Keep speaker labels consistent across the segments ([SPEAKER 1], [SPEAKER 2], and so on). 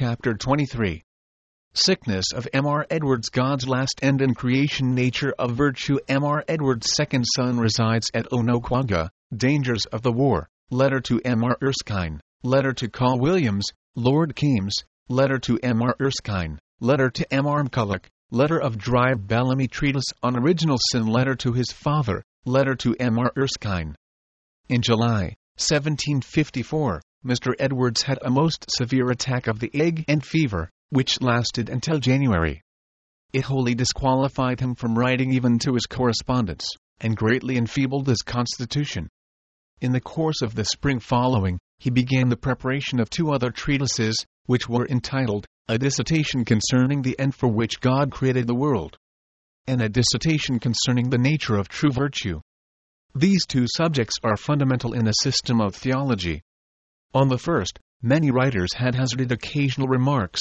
[SPEAKER 1] Chapter 23. Sickness of M. R. Edwards. God's last end in creation. Nature of virtue. M. R. Edwards' second son resides at Ononkwagga. Dangers of the war. Letter to M. R. Erskine. Letter to Call Williams, Lord Kames. Letter to M. R. Erskine. Letter to M. R. McCulloch. Letter of Drive Bellamy. Treatise on Original Sin. Letter to his father. Letter to M. R. Erskine. In July 1754, Mr. Edwards had a most severe attack of the ague and fever, which lasted until January. It wholly disqualified him from writing even to his correspondence, and greatly enfeebled his constitution. In the course of the spring following, he began the preparation of two other treatises, which were entitled, A Dissertation Concerning the End for Which God Created the World, and A Dissertation Concerning the Nature of True Virtue. These two subjects are fundamental in a system of theology. On the first, many writers had hazarded occasional remarks.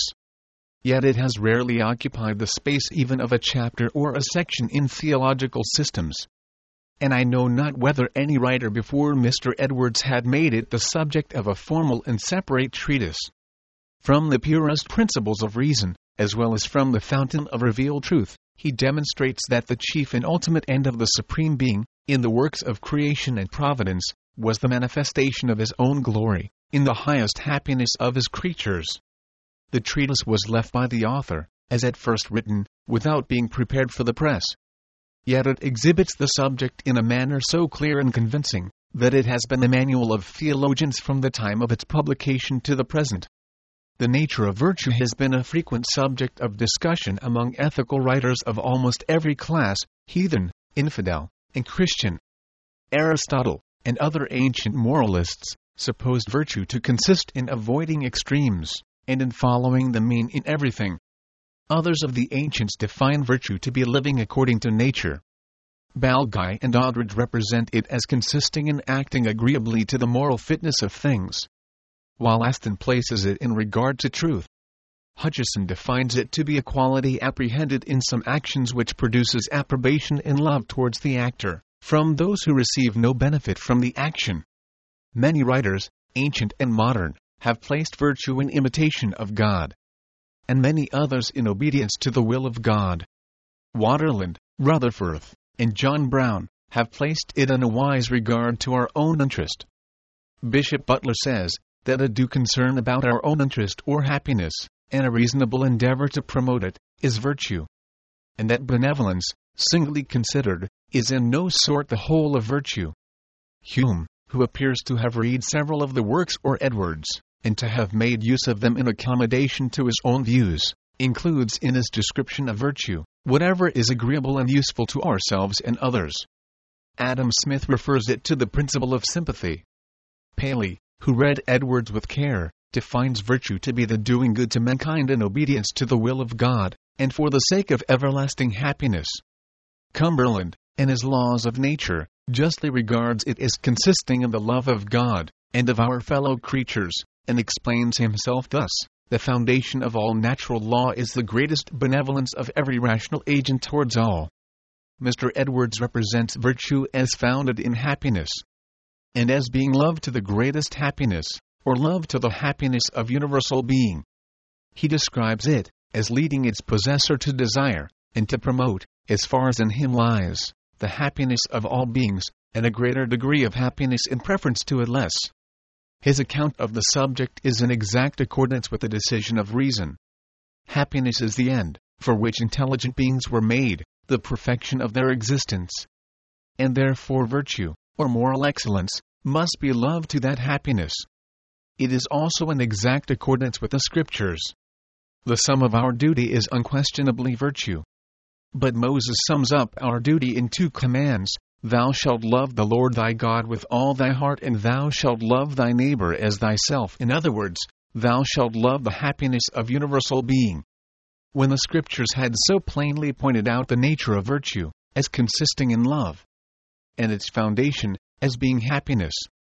[SPEAKER 1] Yet it has rarely occupied the space even of a chapter or a section in theological systems. And I know not whether any writer before Mr. Edwards had made it the subject of a formal and separate treatise. From the purest principles of reason, as well as from the fountain of revealed truth, he demonstrates that the chief and ultimate end of the Supreme Being, in the works of creation and providence, was the manifestation of his own glory, in the highest happiness of his creatures. The treatise was left by the author, as at first written, without being prepared for the press. Yet it exhibits the subject in a manner so clear and convincing, that it has been the manual of theologians from the time of its publication to the present. The nature of virtue has been a frequent subject of discussion among ethical writers of almost every class, heathen, infidel, and Christian. Aristotle, and other ancient moralists, supposed virtue to consist in avoiding extremes, and in following the mean in everything. Others of the ancients define virtue to be living according to nature. Balguy and Doddridge represent it as consisting in acting agreeably to the moral fitness of things, while Aston places it in regard to truth. Hutcheson defines it to be a quality apprehended in some actions which produces approbation and love towards the actor, from those who receive no benefit from the action. Many writers, ancient and modern, have placed virtue in imitation of God, and many others in obedience to the will of God. Waterland, Rutherford, and John Brown have placed it in a wise regard to our own interest. Bishop Butler says that a due concern about our own interest or happiness, and a reasonable endeavor to promote it, is virtue, and that benevolence, singly considered, is in no sort the whole of virtue. Hume, who appears to have read several of the works of Edwards, and to have made use of them in accommodation to his own views, includes in his description of virtue whatever is agreeable and useful to ourselves and others. Adam Smith refers it to the principle of sympathy. Paley, who read Edwards with care, defines virtue to be the doing good to mankind in obedience to the will of God, and for the sake of everlasting happiness. Cumberland, in his Laws of Nature, justly regards it as consisting in the love of God, and of our fellow creatures, and explains himself thus: the foundation of all natural law is the greatest benevolence of every rational agent towards all. Mr. Edwards represents virtue as founded in happiness, and as being love to the greatest happiness, or love to the happiness of universal being. He describes it as leading its possessor to desire, and to promote, as far as in him lies, the happiness of all beings, and a greater degree of happiness in preference to a less. His account of the subject is in exact accordance with the decision of reason. Happiness is the end, for which intelligent beings were made, the perfection of their existence. And therefore virtue, or moral excellence, must be love to that happiness. It is also in exact accordance with the Scriptures. The sum of our duty is unquestionably virtue. But Moses sums up our duty in two commands: Thou shalt love the Lord thy God with all thy heart, and thou shalt love thy neighbor as thyself. In other words, thou shalt love the happiness of universal being. When the Scriptures had so plainly pointed out the nature of virtue, as consisting in love, and its foundation, as being happiness,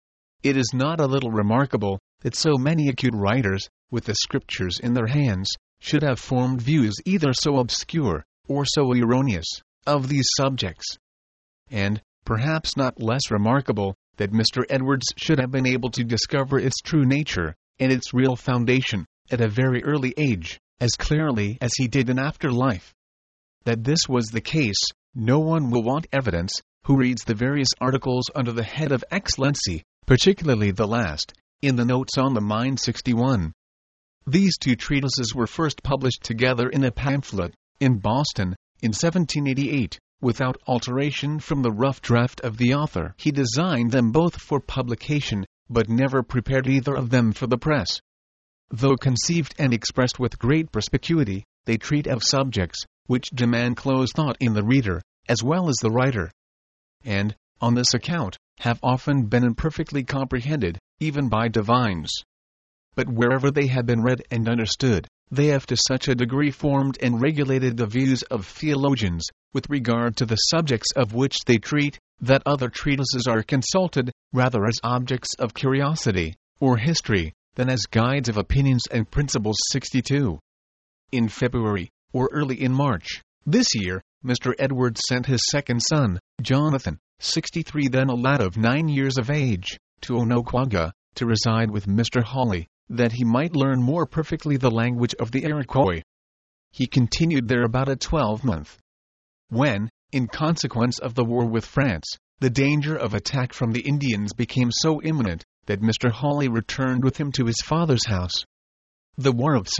[SPEAKER 1] it is not a little remarkable that so many acute writers, with the Scriptures in their hands, should have formed views either so obscure, or so erroneous, of these subjects. And, perhaps not less remarkable, that Mr. Edwards should have been able to discover its true nature, and its real foundation, at a very early age, as clearly as he did in after life. That this was the case, no one will want evidence, who reads the various articles under the head of Excellency, particularly the last, in the notes on the Mind 61. These two treatises were first published together in a pamphlet, in Boston, in 1788, without alteration from the rough draft of the author. He designed them both for publication, but never prepared either of them for the press. Though conceived and expressed with great perspicuity, they treat of subjects which demand close thought in the reader, as well as the writer, and, on this account, have often been imperfectly comprehended, even by divines. But wherever they have been read and understood, they have to such a degree formed and regulated the views of theologians, with regard to the subjects of which they treat, that other treatises are consulted, rather as objects of curiosity, or history, than as guides of opinions and principles. 62. In February, or early in March, this year, Mr. Edwards sent his second son, Jonathan, 63, then a lad of 9 years of age, to Onoquaga, to reside with Mr. Hawley, that he might learn more perfectly the language of the Iroquois. He continued there about a 12-month. When, in consequence of the war with France, the danger of attack from the Indians became so imminent, that Mr. Hawley returned with him to his father's house. The War of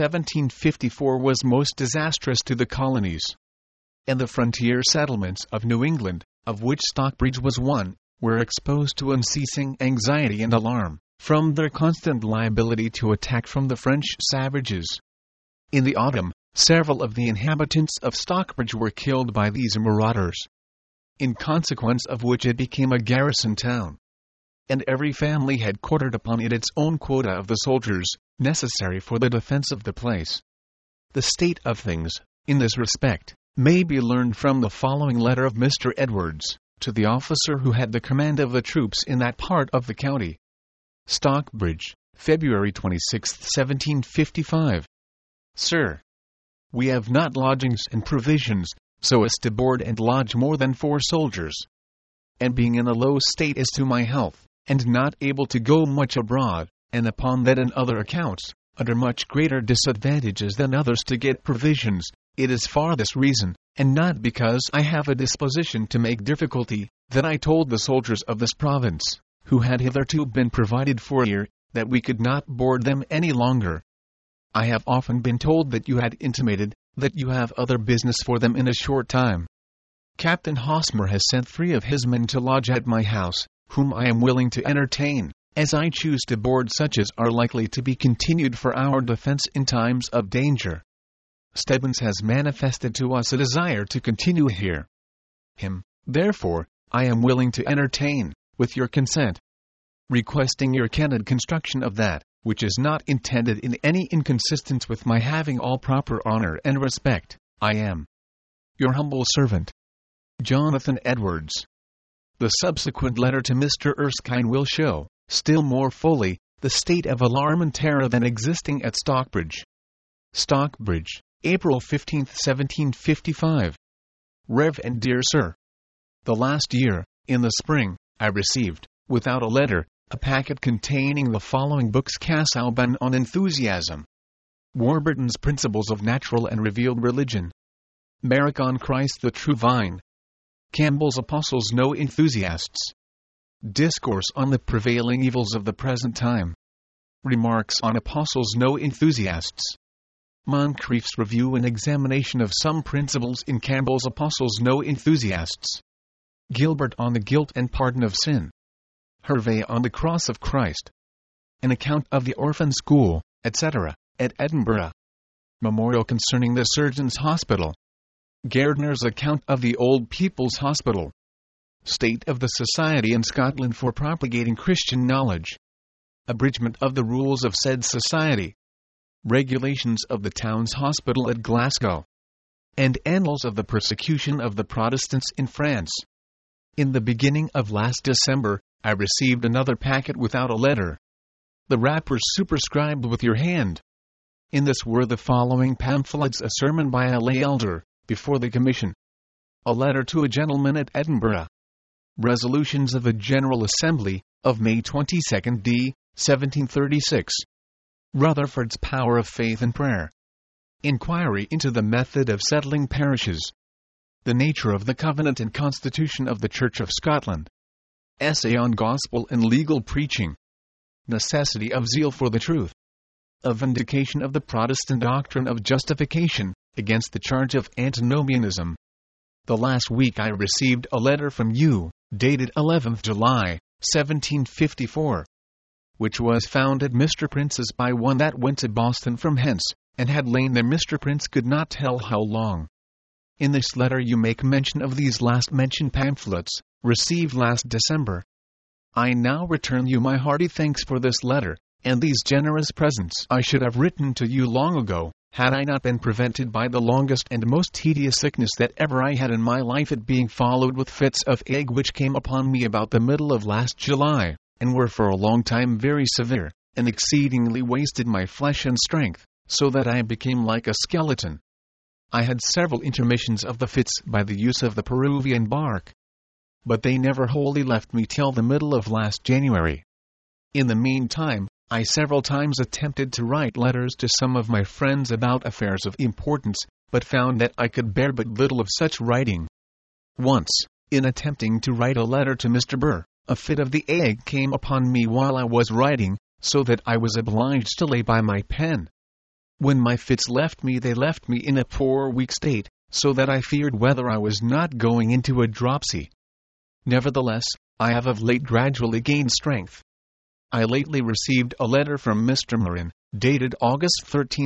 [SPEAKER 1] 1754 was most disastrous to the colonies, and the frontier settlements of New England, of which Stockbridge was one, were exposed to unceasing anxiety and alarm, from their constant liability to attack from the French savages. In the autumn, several of the inhabitants of Stockbridge were killed by these marauders, in consequence of which it became a garrison town, and every family had quartered upon it its own quota of the soldiers necessary for the defense of the place. The state of things, in this respect, may be learned from the following letter of Mr. Edwards, to the officer who had the command of the troops in that part of the county. Stockbridge, February 26, 1755. Sir, we have not lodgings and provisions, so as to board and lodge more than 4 soldiers. And being in a low state as to my health, and not able to go much abroad, and upon that and other accounts, under much greater disadvantages than others to get provisions, it is for this reason, and not because I have a disposition to make difficulty, that I told the soldiers of this province, who had hitherto been provided for here, that we could not board them any longer. I have often been told that you had intimated that you have other business for them in a short time. Captain Hosmer has sent 3 of his men to lodge at my house, whom I am willing to entertain, as I choose to board such as are likely to be continued for our defense in times of danger. Stebbins has manifested to us a desire to continue here. Him, therefore, I am willing to entertain, with your consent, requesting your candid construction of that, which is not intended in any inconsistence with my having all proper honor and respect. I am your humble servant, Jonathan Edwards. The subsequent letter to Mr. Erskine will show, still more fully, the state of alarm and terror then existing at Stockbridge. Stockbridge, April 15, 1755. Rev. and dear Sir, the last year, in the spring, I received, without a letter, a packet containing the following books: Casaubon on Enthusiasm, Warburton's Principles of Natural and Revealed Religion, Merrick on Christ the True Vine, Campbell's Apostles No Enthusiasts, Discourse on the Prevailing Evils of the Present Time, Remarks on Apostles No Enthusiasts, Moncrief's Review and Examination of Some Principles in Campbell's Apostles No Enthusiasts, Gilbert on the Guilt and Pardon of Sin, Hervey on the Cross of Christ, An Account of the Orphan School, etc., at Edinburgh, Memorial concerning the Surgeon's Hospital, Gairdner's Account of the Old People's Hospital, State of the Society in Scotland for Propagating Christian Knowledge, Abridgment of the Rules of said Society, Regulations of the Town's Hospital at Glasgow, and Annals of the Persecution of the Protestants in France. In the beginning of last December, I received another packet without a letter, the wrapper superscribed with your hand. In this were the following pamphlets: a sermon by a lay elder, before the Commission, a letter to a gentleman at Edinburgh, resolutions of a General Assembly, of May 22, D. 1736, Rutherford's Power of Faith and Prayer. Inquiry into the method of settling parishes. The nature of the covenant and constitution of the Church of Scotland. Essay on gospel and legal preaching. Necessity of zeal for the truth. A vindication of the Protestant doctrine of justification, against the charge of antinomianism. The last week I received a letter from you, dated 11th July, 1754, which was found at Mr. Prince's by one that went to Boston from hence, and had lain there Mr. Prince could not tell how long. In this letter you make mention of these last-mentioned pamphlets, received last December. I now return you my hearty thanks for this letter, and these generous presents. I should have written to you long ago, had I not been prevented by the longest and most tedious sickness that ever I had in my life, it being followed with fits of ague which came upon me about the middle of last July, and were for a long time very severe, and exceedingly wasted my flesh and strength, so that I became like a skeleton. I had several intermissions of the fits by the use of the Peruvian bark, but they never wholly left me till the middle of last January. In the meantime, I several times attempted to write letters to some of my friends about affairs of importance, but found that I could bear but little of such writing. Once, in attempting to write a letter to Mr. Burr, a fit of the ague came upon me while I was writing, so that I was obliged to lay by my pen. When my fits left me, they left me in a poor weak state, so that I feared whether I was not going into a dropsy. Nevertheless, I have of late gradually gained strength. I lately received a letter from Mr. Morin, dated August 13,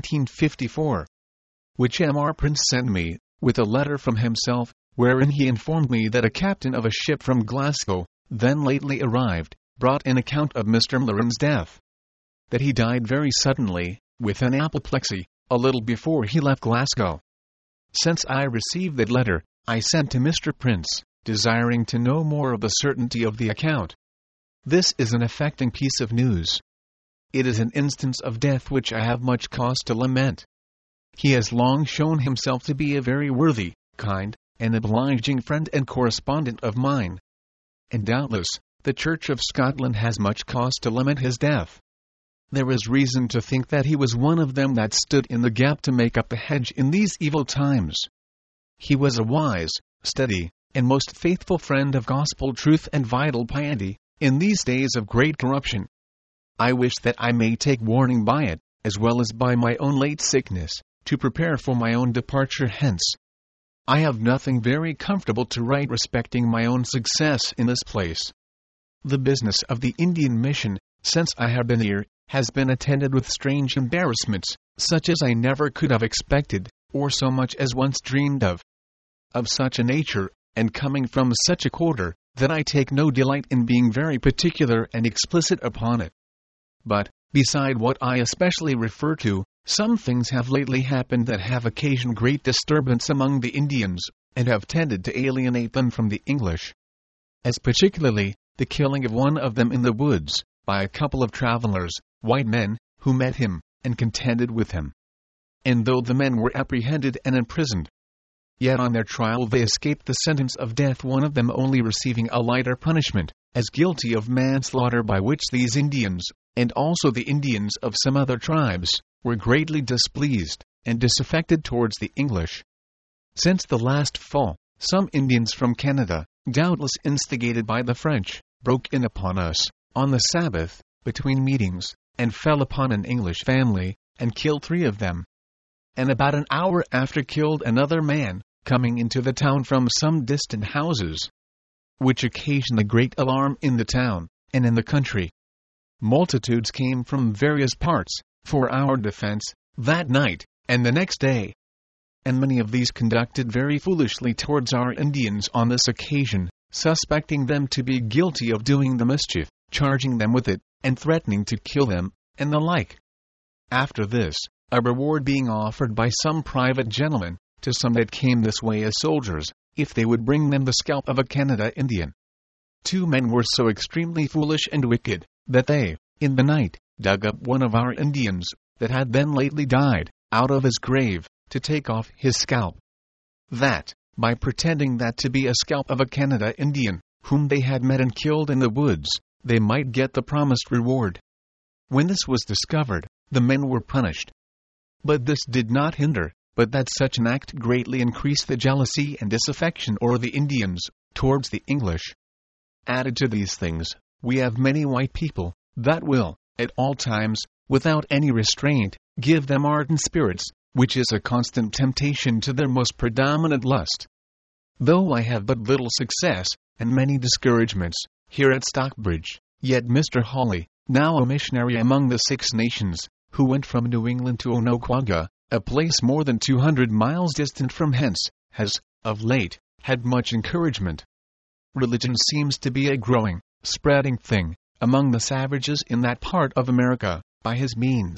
[SPEAKER 1] 1754, which M.R. Prince sent me, with a letter from himself, wherein he informed me that a captain of a ship from Glasgow, then lately arrived, brought an account of Mr. Morin's death. That he died very suddenly, with an apoplexy, a little before he left Glasgow. Since I received that letter, I sent to Mr. Prince, desiring to know more of the certainty of the account. This is an affecting piece of news. It is an instance of death which I have much cause to lament. He has long shown himself to be a very worthy, kind, and obliging friend and correspondent of mine. And doubtless, the Church of Scotland has much cause to lament his death. There is reason to think that he was one of them that stood in the gap to make up the hedge in these evil times. He was a wise, steady, and most faithful friend of gospel truth and vital piety, in these days of great corruption. I wish that I may take warning by it, as well as by my own late sickness, to prepare for my own departure hence. I have nothing very comfortable to write respecting my own success in this place. The business of the Indian mission, since I have been here, has been attended with strange embarrassments, such as I never could have expected, or so much as once dreamed of such a nature, and coming from such a quarter, that I take no delight in being very particular and explicit upon it. But, beside what I especially refer to, some things have lately happened that have occasioned great disturbance among the Indians, and have tended to alienate them from the English. As particularly, the killing of one of them in the woods, by a couple of travelers, white men, who met him, and contended with him. And though the men were apprehended and imprisoned, yet on their trial they escaped the sentence of death, one of them only receiving a lighter punishment, as guilty of manslaughter, by which these Indians, and also the Indians of some other tribes, were greatly displeased, and disaffected towards the English. Since the last fall, some Indians from Canada, doubtless instigated by the French, broke in upon us, on the Sabbath, between meetings, and fell upon an English family, and killed 3 of them. And about an hour after killed another man, coming into the town from some distant houses, which occasioned a great alarm in the town, and in the country. Multitudes came from various parts, for our defense, that night, and the next day. And many of these conducted very foolishly towards our Indians on this occasion, suspecting them to be guilty of doing the mischief, charging them with it, and threatening to kill them, and the like. After this, a reward being offered by some private gentleman, to some that came this way as soldiers, if they would bring them the scalp of a Canada Indian. 2 men were so extremely foolish and wicked, that they, in the night, dug up one of our Indians, that had then lately died, out of his grave, to take off his scalp. That, by pretending that to be a scalp of a Canada Indian, whom they had met and killed in the woods, they might get the promised reward. When this was discovered, the men were punished. But this did not hinder, but that such an act greatly increased the jealousy and disaffection of the Indians towards the English. Added to these things, we have many white people that will, at all times, without any restraint, give them ardent spirits, which is a constant temptation to their most predominant lust. Though I have but little success, and many discouragements, here at Stockbridge, yet Mr. Hawley, now a missionary among the Six Nations, who went from New England to Onoquagga, a place more than 200 miles distant from hence, has, of late, had much encouragement. Religion seems to be a growing, spreading thing, among the savages in that part of America, by his means.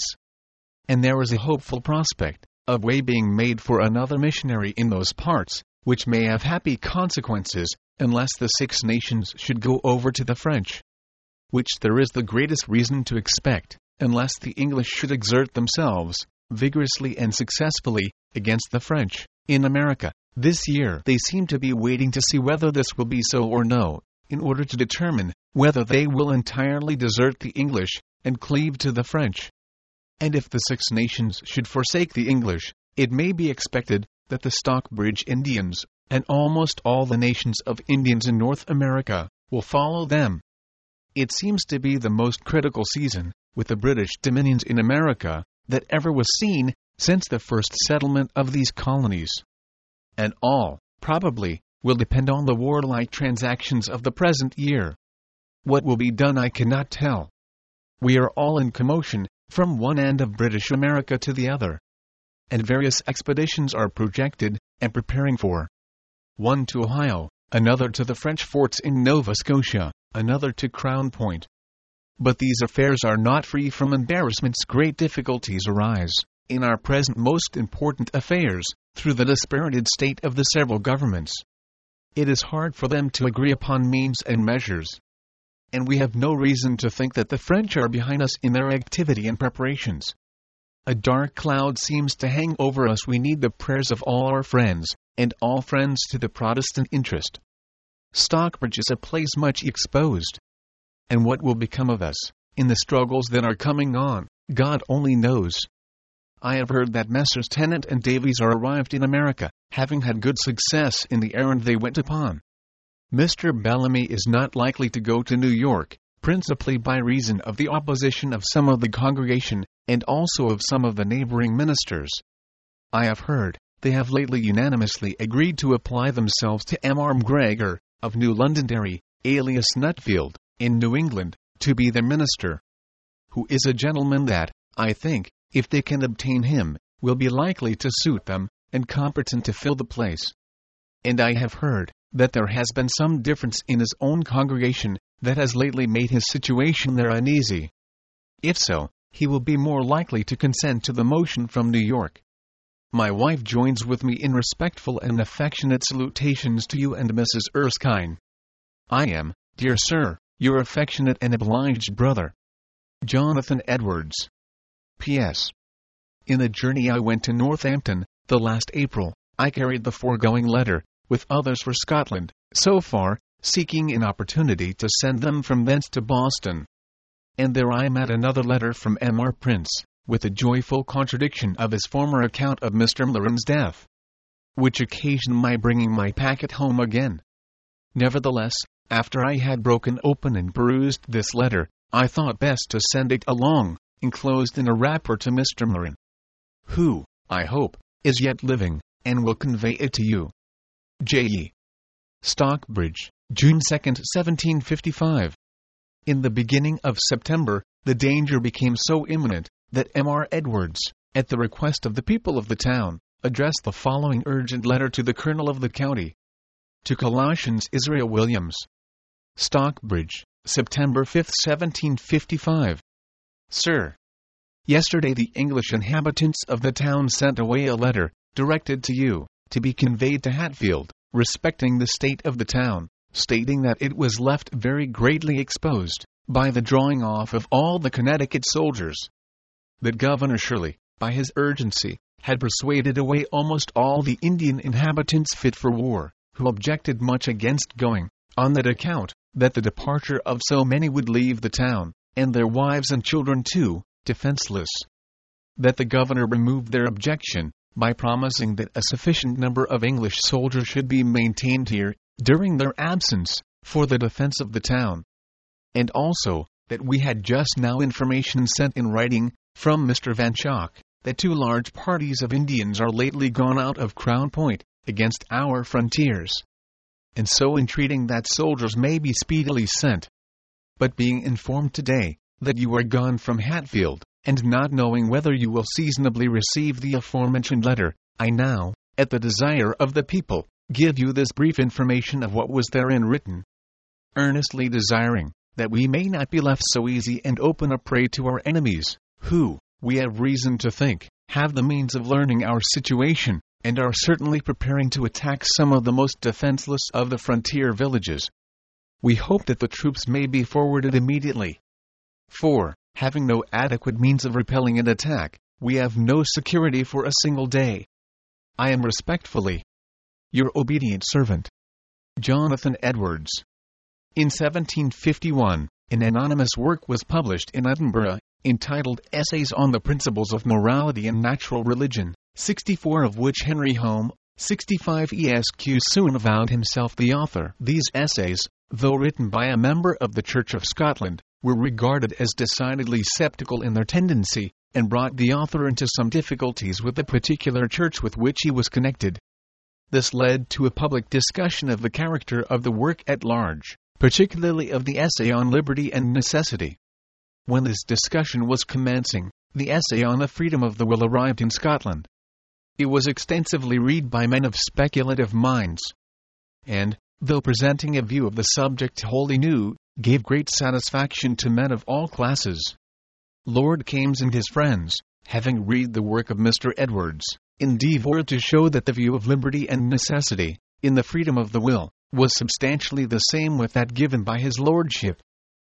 [SPEAKER 1] And there is a hopeful prospect of way being made for another missionary in those parts, which may have happy consequences, unless the Six Nations should go over to the French. Which there is the greatest reason to expect, unless the English should exert themselves, vigorously and successfully, against the French, in America. This year they seem to be waiting to see whether this will be so or no, in order to determine whether they will entirely desert the English, and cleave to the French. And if the Six Nations should forsake the English, it may be expected that the Stockbridge Indians, and almost all the nations of Indians in North America, will follow them. It seems to be the most critical season, with the British dominions in America, that ever was seen, since the first settlement of these colonies. And all, probably, will depend on the warlike transactions of the present year. What will be done I cannot tell. We are all in commotion, from one end of British America to the other. And various expeditions are projected, and preparing for. One to Ohio, another to the French forts in Nova Scotia, another to Crown Point. But these affairs are not free from embarrassments. Great difficulties arise, in our present most important affairs, through the dispirited state of the several governments. It is hard for them to agree upon means and measures. And we have no reason to think that the French are behind us in their activity and preparations. A dark cloud seems to hang over us. We need the prayers of all our friends, and all friends to the Protestant interest. Stockbridge is a place much exposed. And what will become of us, in the struggles that are coming on, God only knows. I have heard that Messrs. Tennant and Davies are arrived in America, having had good success in the errand they went upon. Mr. Bellamy is not likely to go to New York, principally by reason of the opposition of some of the congregation, and also of some of the neighboring ministers. I have heard they have lately unanimously agreed to apply themselves to M. R. McGregor, of New Londonderry, alias Nutfield, in New England, to be their minister, who is a gentleman that, I think, if they can obtain him, will be likely to suit them, and competent to fill the place. And I have heard that there has been some difference in his own congregation, that has lately made his situation there uneasy. If so, he will be more likely to consent to the motion from New York. My wife joins with me in respectful and affectionate salutations to you and Mrs. Erskine. I am, dear sir, your affectionate and obliged brother, Jonathan Edwards. P.S. In the journey I went to Northampton, the last April, I carried the foregoing letter, with others for Scotland, so far, seeking an opportunity to send them from thence to Boston. And there I met another letter from M. R. Prince, with a joyful contradiction of his former account of Mr. Milleran's death, which occasioned my bringing my packet home again. Nevertheless, after I had broken open and perused this letter, I thought best to send it along, enclosed in a wrapper, to Mr. Milleran, who, I hope, is yet living, and will convey it to you. J.E. Stockbridge, June 2, 1755. In the beginning of September, the danger became so imminent, that M. R. Edwards, at the request of the people of the town, addressed the following urgent letter to the Colonel of the county. To Colossians Israel Williams. Stockbridge, September 5, 1755. Sir, yesterday the English inhabitants of the town sent away a letter, directed to you, to be conveyed to Hatfield, respecting the state of the town, stating that it was left very greatly exposed, by the drawing off of all the Connecticut soldiers. That Governor Shirley, by his urgency, had persuaded away almost all the Indian inhabitants fit for war, who objected much against going, on that account, that the departure of so many would leave the town, and their wives and children too, defenseless. That the governor removed their objection, by promising that a sufficient number of English soldiers should be maintained here, during their absence, for the defense of the town. And also, that we had just now information sent in writing, from Mr. Van Schaak, that 2 large parties of Indians are lately gone out of Crown Point, against our frontiers. And so entreating that soldiers may be speedily sent. But being informed today, that you are gone from Hatfield, and not knowing whether you will seasonably receive the aforementioned letter, I now, at the desire of the people, give you this brief information of what was therein written. Earnestly desiring, that we may not be left so easy and open a prey to our enemies, who, we have reason to think, have the means of learning our situation, and are certainly preparing to attack some of the most defenseless of the frontier villages. We hope that the troops may be forwarded immediately. For, having no adequate means of repelling an attack, we have no security for a single day. I am respectfully, your obedient servant, Jonathan Edwards. In 1751, an anonymous work was published in Edinburgh, entitled Essays on the Principles of Morality and Natural Religion, 64 of which Henry Home, 65 Esq. soon avowed himself the author. These essays, though written by a member of the Church of Scotland, were regarded as decidedly sceptical in their tendency, and brought the author into some difficulties with the particular church with which he was connected. This led to a public discussion of the character of the work at large, particularly of the essay on liberty and necessity. When this discussion was commencing, the essay on the freedom of the will arrived in Scotland. It was extensively read by men of speculative minds, and, though presenting a view of the subject wholly new, gave great satisfaction to men of all classes. Lord Kames and his friends, having read the work of Mr. Edwards, endeavoured to show that the view of liberty and necessity, in the freedom of the will, was substantially the same with that given by his lordship.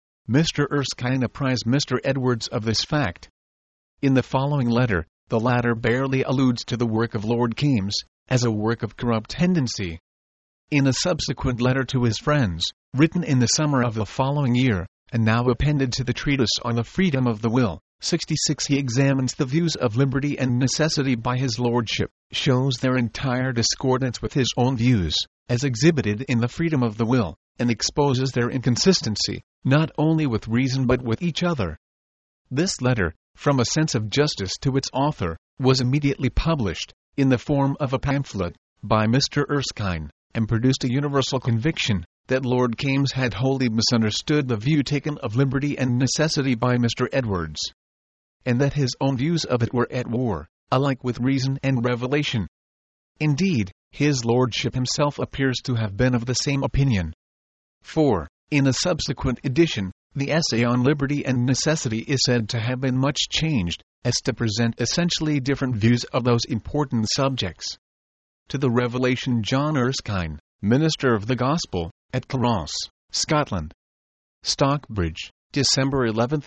[SPEAKER 1] Mr. Erskine apprised Mr. Edwards of this fact. In the following letter, the latter barely alludes to the work of Lord Kames, as a work of corrupt tendency. In a subsequent letter to his friends, written in the summer of the following year, and now appended to the treatise on the freedom of the will, 66, he examines the views of liberty and necessity by his lordship, shows their entire discordance with his own views, as exhibited in the freedom of the will, and exposes their inconsistency, not only with reason but with each other. This letter, from a sense of justice to its author, was immediately published, in the form of a pamphlet, by Mr. Erskine, and produced a universal conviction, that Lord Kames had wholly misunderstood the view taken of liberty and necessity by Mr. Edwards, and that his own views of it were at war, alike with reason and revelation. Indeed, his lordship himself appears to have been of the same opinion. For, in a subsequent edition, the essay on liberty and necessity is said to have been much changed, as to present essentially different views of those important subjects. To the Revelation, John Erskine, Minister of the Gospel, at Carross, Scotland. Stockbridge, December 11,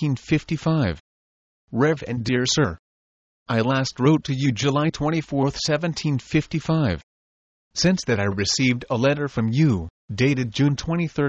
[SPEAKER 1] 1755. Rev. and Dear Sir, I last wrote to you July 24, 1755. Since that I received a letter from you, dated June 23,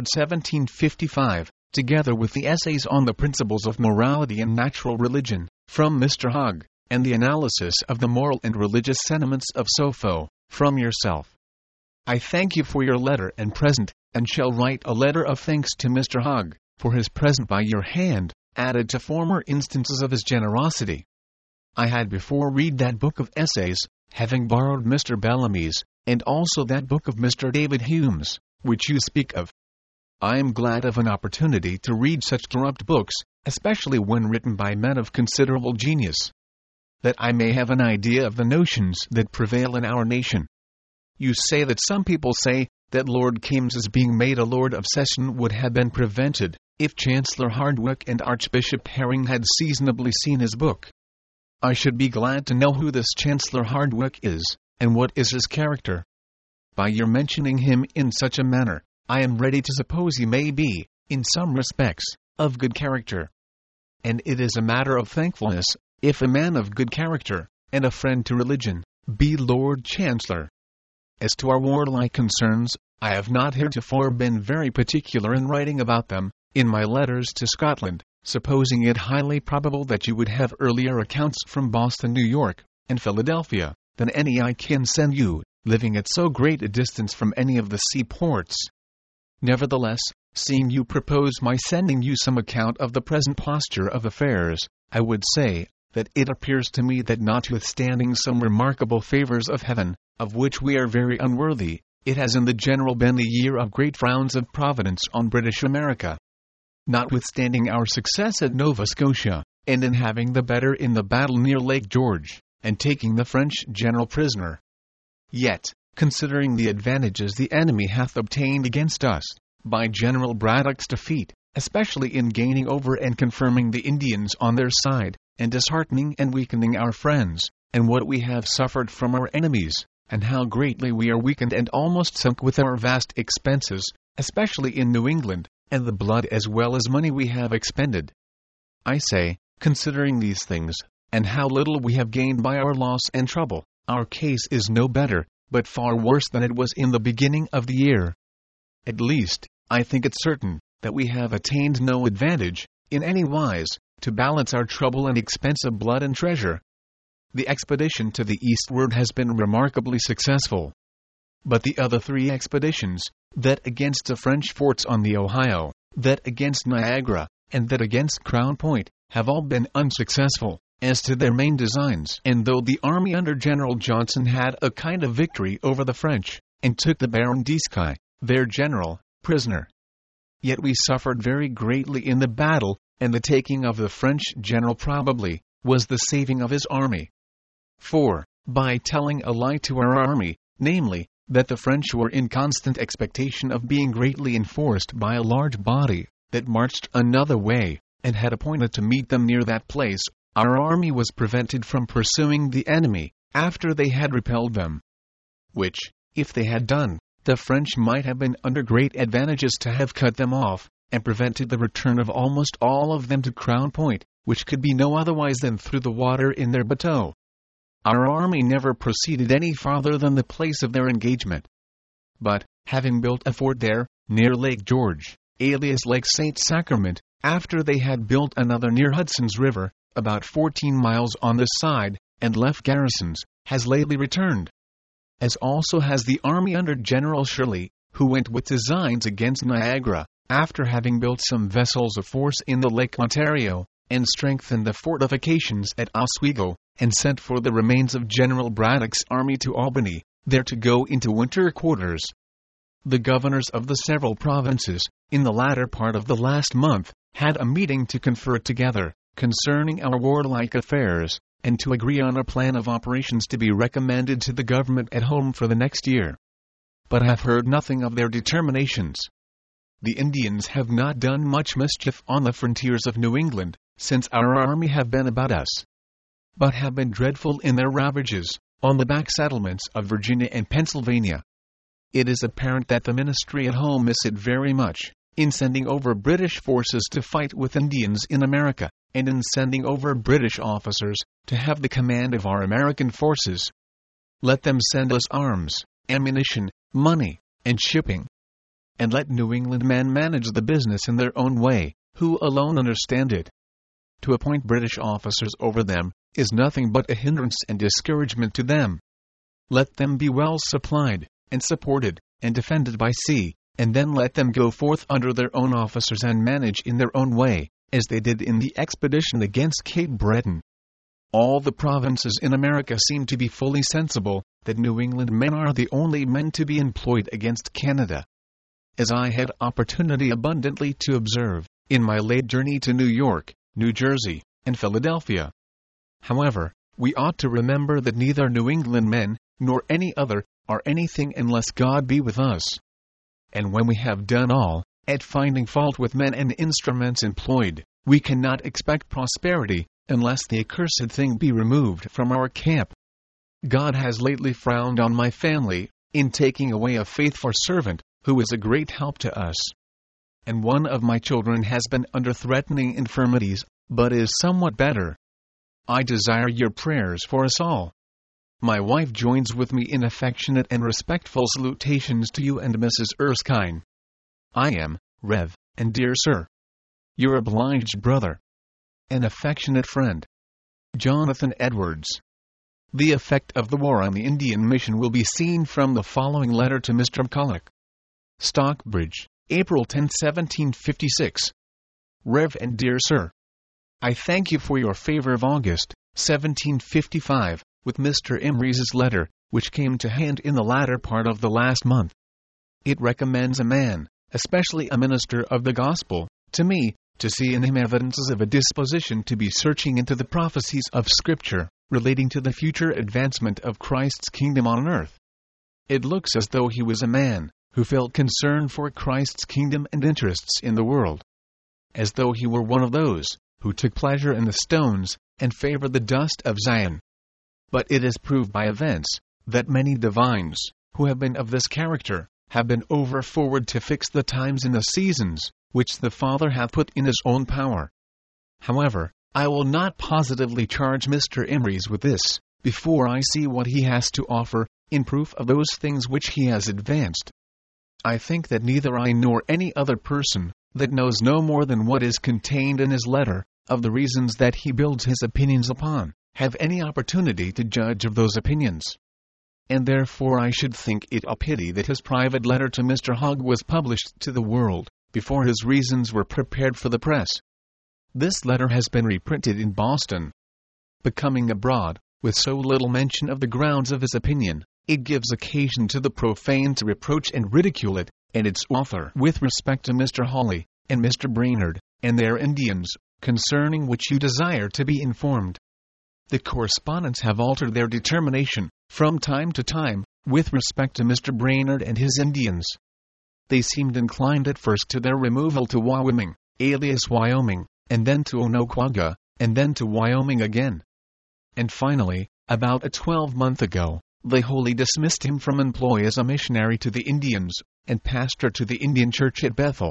[SPEAKER 1] 1755, together with the essays on the principles of morality and natural religion, from Mr. Hogg, and the analysis of the moral and religious sentiments of Sopho, from yourself. I thank you for your letter and present, and shall write a letter of thanks to Mr. Hogg, for his present by your hand, added to former instances of his generosity. I had before read that book of essays, having borrowed Mr. Bellamy's, and also that book of Mr. David Hume's, which you speak of. I am glad of an opportunity to read such corrupt books, especially when written by men of considerable genius, that I may have an idea of the notions that prevail in our nation. You say that some people say that Lord Kames's being made a Lord of Session would have been prevented, if Chancellor Hardwicke and Archbishop Herring had seasonably seen his book. I should be glad to know who this Chancellor Hardwicke is, and what is his character. By your mentioning him in such a manner, I am ready to suppose he may be, in some respects, of good character. And it is a matter of thankfulness, if a man of good character, and a friend to religion, be Lord Chancellor. As to our warlike concerns, I have not heretofore been very particular in writing about them, in my letters to Scotland, supposing it highly probable that you would have earlier accounts from Boston, New York, and Philadelphia, than any I can send you, living at so great a distance from any of the seaports. Nevertheless, seeing you propose my sending you some account of the present posture of affairs, I would say, that it appears to me that notwithstanding some remarkable favors of heaven, of which we are very unworthy, it has in the general been a year of great frowns of Providence on British America. Notwithstanding our success at Nova Scotia, and in having the better in the battle near Lake George, and taking the French general prisoner. Yet, considering the advantages the enemy hath obtained against us, by General Braddock's defeat, especially in gaining over and confirming the Indians on their side, and disheartening and weakening our friends, and what we have suffered from our enemies, and how greatly we are weakened and almost sunk with our vast expenses, especially in New England, and the blood as well as money we have expended. I say, considering these things, and how little we have gained by our loss and trouble, our case is no better, but far worse than it was in the beginning of the year. At least, I think it certain, that we have attained no advantage, in any wise, to balance our trouble and expense of blood and treasure. The expedition to the eastward has been remarkably successful. But the other 3 expeditions, that against the French forts on the Ohio, that against Niagara, and that against Crown Point, have all been unsuccessful, as to their main designs. And though the army under General Johnson had a kind of victory over the French, and took the Baron d'Esquy, their general, prisoner, yet we suffered very greatly in the battle, and the taking of the French general probably was the saving of his army. For, by telling a lie to our army, namely, that the French were in constant expectation of being greatly enforced by a large body, that marched another way, and had appointed to meet them near that place, our army was prevented from pursuing the enemy, after they had repelled them. Which, if they had done, the French might have been under great advantages to have cut them off, and prevented the return of almost all of them to Crown Point, which could be no otherwise than through the water in their bateaux. Our army never proceeded any farther than the place of their engagement. But, having built a fort there, near Lake George, alias Lake St. Sacrament, after they had built another near Hudson's River, about 14 miles on this side, and left garrisons, has lately returned. As also has the army under General Shirley, who went with designs against Niagara, after having built some vessels of force in the Lake Ontario, and strengthened the fortifications at Oswego, and sent for the remains of General Braddock's army to Albany, there to go into winter quarters. The governors of the several provinces, in the latter part of the last month, had a meeting to confer together, concerning our warlike affairs, and to agree on a plan of operations to be recommended to the government at home for the next year. But I have heard nothing of their determinations. The Indians have not done much mischief on the frontiers of New England, since our army have been about us, but have been dreadful in their ravages, on the back settlements of Virginia and Pennsylvania. It is apparent that the ministry at home miss it very much, in sending over British forces to fight with Indians in America, and in sending over British officers to have the command of our American forces. Let them send us arms, ammunition, money, and shipping. And let New England men manage the business in their own way, who alone understand it. To appoint British officers over them is nothing but a hindrance and discouragement to them. Let them be well supplied, and supported, and defended by sea, and then let them go forth under their own officers and manage in their own way, as they did in the expedition against Cape Breton. All the provinces in America seem to be fully sensible that New England men are the only men to be employed against Canada. As I had opportunity abundantly to observe, in my late journey to New York, New Jersey, and Philadelphia. However, we ought to remember that neither New England men, nor any other, are anything unless God be with us. And when we have done all, at finding fault with men and instruments employed, we cannot expect prosperity, unless the accursed thing be removed from our camp. God has lately frowned on my family, in taking away a faithful servant, who is a great help to us. And one of my children has been under threatening infirmities, but is somewhat better. I desire your prayers for us all. My wife joins with me in affectionate and respectful salutations to you and Mrs. Erskine. I am, Rev. and dear Sir, Your obliged brother and affectionate friend, Jonathan Edwards. The effect of the war on the Indian mission will be seen from the following letter to Mr. McCulloch. Stockbridge, April 10, 1756. Rev. and dear Sir, I thank you for your favor of August, 1755, with Mr. Imries' letter, which came to hand in the latter part of the last month. It recommends a man, especially a minister of the gospel, to me, to see in him evidences of a disposition to be searching into the prophecies of Scripture, relating to the future advancement of Christ's kingdom on earth. It looks as though he was a man who felt concern for Christ's kingdom and interests in the world, as though he were one of those who took pleasure in the stones and favored the dust of Zion. But it is proved by events that many divines, who have been of this character, have been over forward to fix the times and the seasons, which the Father hath put in his own power. However, I will not positively charge Mr. Imries with this, before I see what he has to offer, in proof of those things which he has advanced. I think that neither I nor any other person, that knows no more than what is contained in his letter, of the reasons that he builds his opinions upon, have any opportunity to judge of those opinions. And therefore I should think it a pity that his private letter to Mr. Hogg was published to the world, before his reasons were prepared for the press. This letter has been reprinted in Boston. Becoming abroad, with so little mention of the grounds of his opinion, it gives occasion to the profane to reproach and ridicule it, and its author with respect to Mr. Hawley, and Mr. Brainerd, and their Indians, concerning which you desire to be informed. The correspondents have altered their determination, from time to time, with respect to Mr. Brainerd and his Indians. They seemed inclined at first to their removal to Wyoming, alias Wyoming, and then to Onoquagga, and then to Wyoming again. And finally, about a 12-month ago, they wholly dismissed him from employ as a missionary to the Indians, and pastor to the Indian church at Bethel.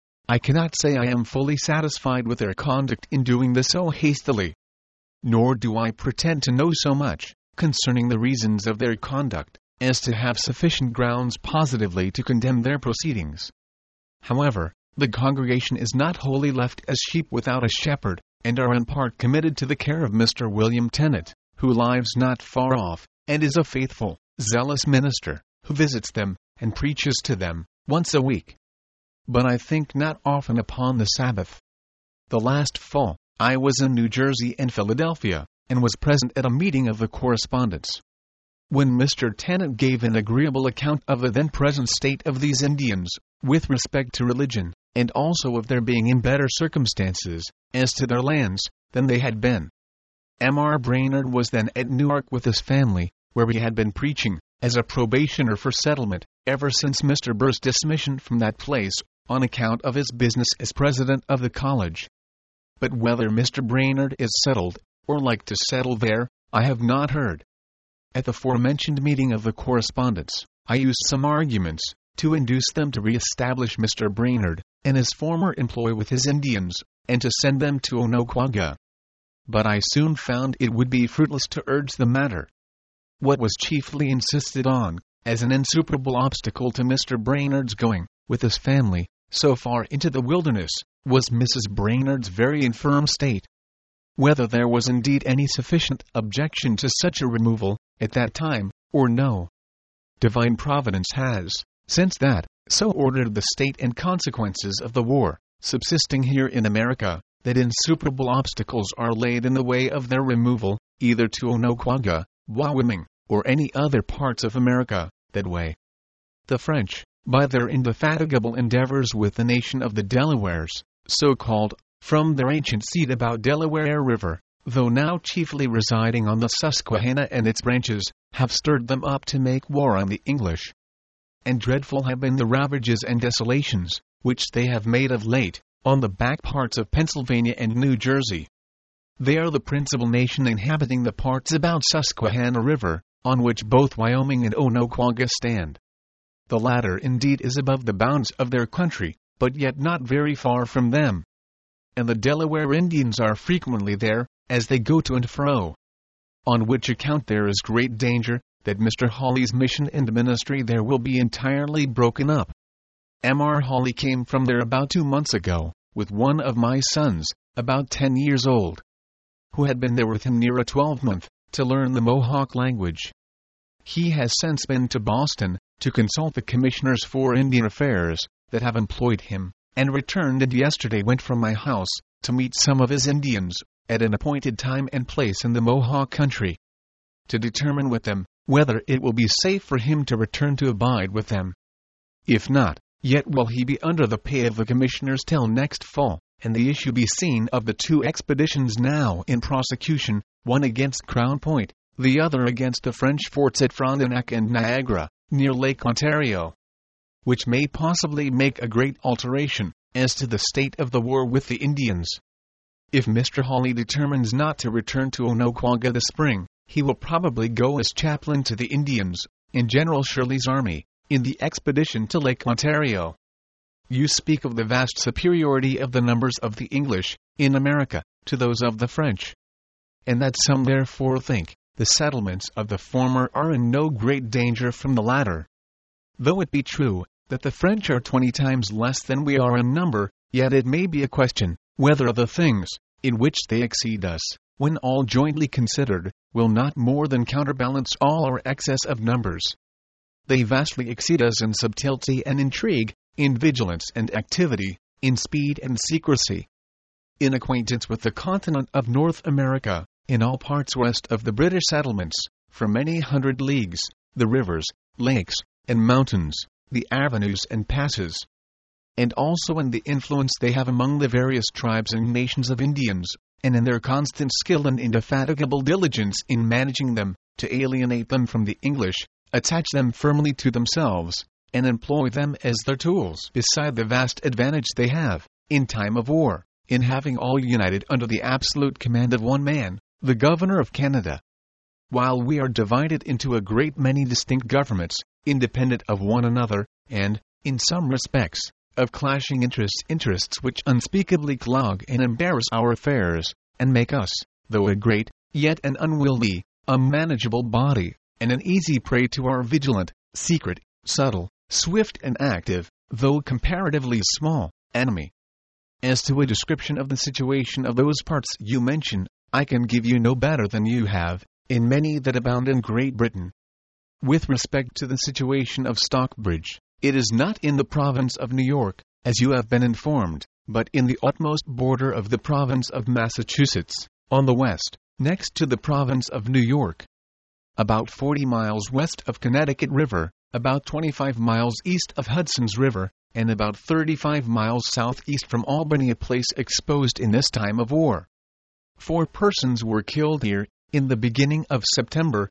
[SPEAKER 1] I cannot say I am fully satisfied with their conduct in doing this so hastily. Nor do I pretend to know so much concerning the reasons of their conduct, as to have sufficient grounds positively to condemn their proceedings. However, the congregation is not wholly left as sheep without a shepherd, and are in part committed to the care of Mr. William Tennant, who lives not far off, and is a faithful, zealous minister, who visits them, and preaches to them, once a week. But I think not often upon the Sabbath. The last fall, I was in New Jersey and Philadelphia, and was present at a meeting of the correspondents. When Mr. Tennant gave an agreeable account of the then present state of these Indians, with respect to religion, and also of their being in better circumstances, as to their lands, than they had been. M.R. Brainerd was then at Newark with his family, where he had been preaching, as a probationer for settlement, ever since Mr. Burr's dismission from that place, on account of his business as president of the college. But whether Mr. Brainerd is settled, or like to settle there, I have not heard. At the forementioned meeting of the correspondents, I used some arguments, to induce them to re-establish Mr. Brainerd, and his former employ with his Indians, and to send them to Onoquagga. But I soon found it would be fruitless to urge the matter. What was chiefly insisted on, as an insuperable obstacle to Mr. Brainerd's going, with his family, so far into the wilderness, was Mrs. Brainerd's very infirm state. Whether there was indeed any sufficient objection to such a removal, at that time, or no. Divine Providence has, since that, so ordered the state and consequences of the war, subsisting here in America, that insuperable obstacles are laid in the way of their removal, either to Onoquagga, Wyoming, or any other parts of America, that way. The French, by their indefatigable endeavors with the nation of the Delawares, so called, from their ancient seat about Delaware River, though now chiefly residing on the Susquehanna and its branches, have stirred them up to make war on the English. And dreadful have been the ravages and desolations, which they have made of late, on the back parts of Pennsylvania and New Jersey. They are the principal nation inhabiting the parts about Susquehanna River, on which both Wyoming and Onoquagga stand. The latter indeed is above the bounds of their country, but yet not very far from them. And the Delaware Indians are frequently there, as they go to and fro. On which account there is great danger that Mr. Hawley's mission and ministry there will be entirely broken up. M.R. Hawley came from there about 2 months ago, with one of my sons, about 10 years old, who had been there with him near a 12-month, to learn the Mohawk language. He has since been to Boston, to consult the commissioners for Indian Affairs, that have employed him, and returned, and yesterday went from my house, to meet some of his Indians, at an appointed time and place in the Mohawk country, to determine with them, whether it will be safe for him to return to abide with them. If not, yet will he be under the pay of the commissioners till next fall, and the issue be seen of the 2 expeditions now in prosecution, one against Crown Point, the other against the French forts at Frontenac and Niagara, near Lake Ontario, which may possibly make a great alteration as to the state of the war with the Indians. If Mr. Hawley determines not to return to Onoquaga this spring, he will probably go as chaplain to the Indians, in General Shirley's army, in the expedition to Lake Ontario. You speak of the vast superiority of the numbers of the English, in America, to those of the French, and that some therefore think the settlements of the former are in no great danger from the latter. Though it be true that the French are 20 times less than we are in number, yet it may be a question whether the things in which they exceed us, when all jointly considered, will not more than counterbalance all our excess of numbers. They vastly exceed us in subtlety and intrigue, in vigilance and activity, in speed and secrecy, in acquaintance with the continent of North America, in all parts west of the British settlements, for many hundred leagues, the rivers, lakes, and mountains, the avenues and passes, and also in the influence they have among the various tribes and nations of Indians, and in their constant skill and indefatigable diligence in managing them, to alienate them from the English, attach them firmly to themselves, and employ them as their tools, beside the vast advantage they have, in time of war, in having all united under the absolute command of one man, the Governor of Canada. While we are divided into a great many distinct governments, independent of one another, and, in some respects, of clashing interests which unspeakably clog and embarrass our affairs, and make us, though a great, yet an unwieldy, unmanageable body, and an easy prey to our vigilant, secret, subtle, swift and active, though comparatively small, enemy. As to a description of the situation of those parts you mention, I can give you no better than you have, in many that abound in Great Britain. With respect to the situation of Stockbridge, it is not in the province of New York, as you have been informed, but in the utmost border of the province of Massachusetts, on the west, next to the province of New York. About 40 miles west of Connecticut River, about 25 miles east of Hudson's River, and about 35 miles southeast from Albany, a place exposed in this time of war. 4 persons were killed here, in the beginning of September,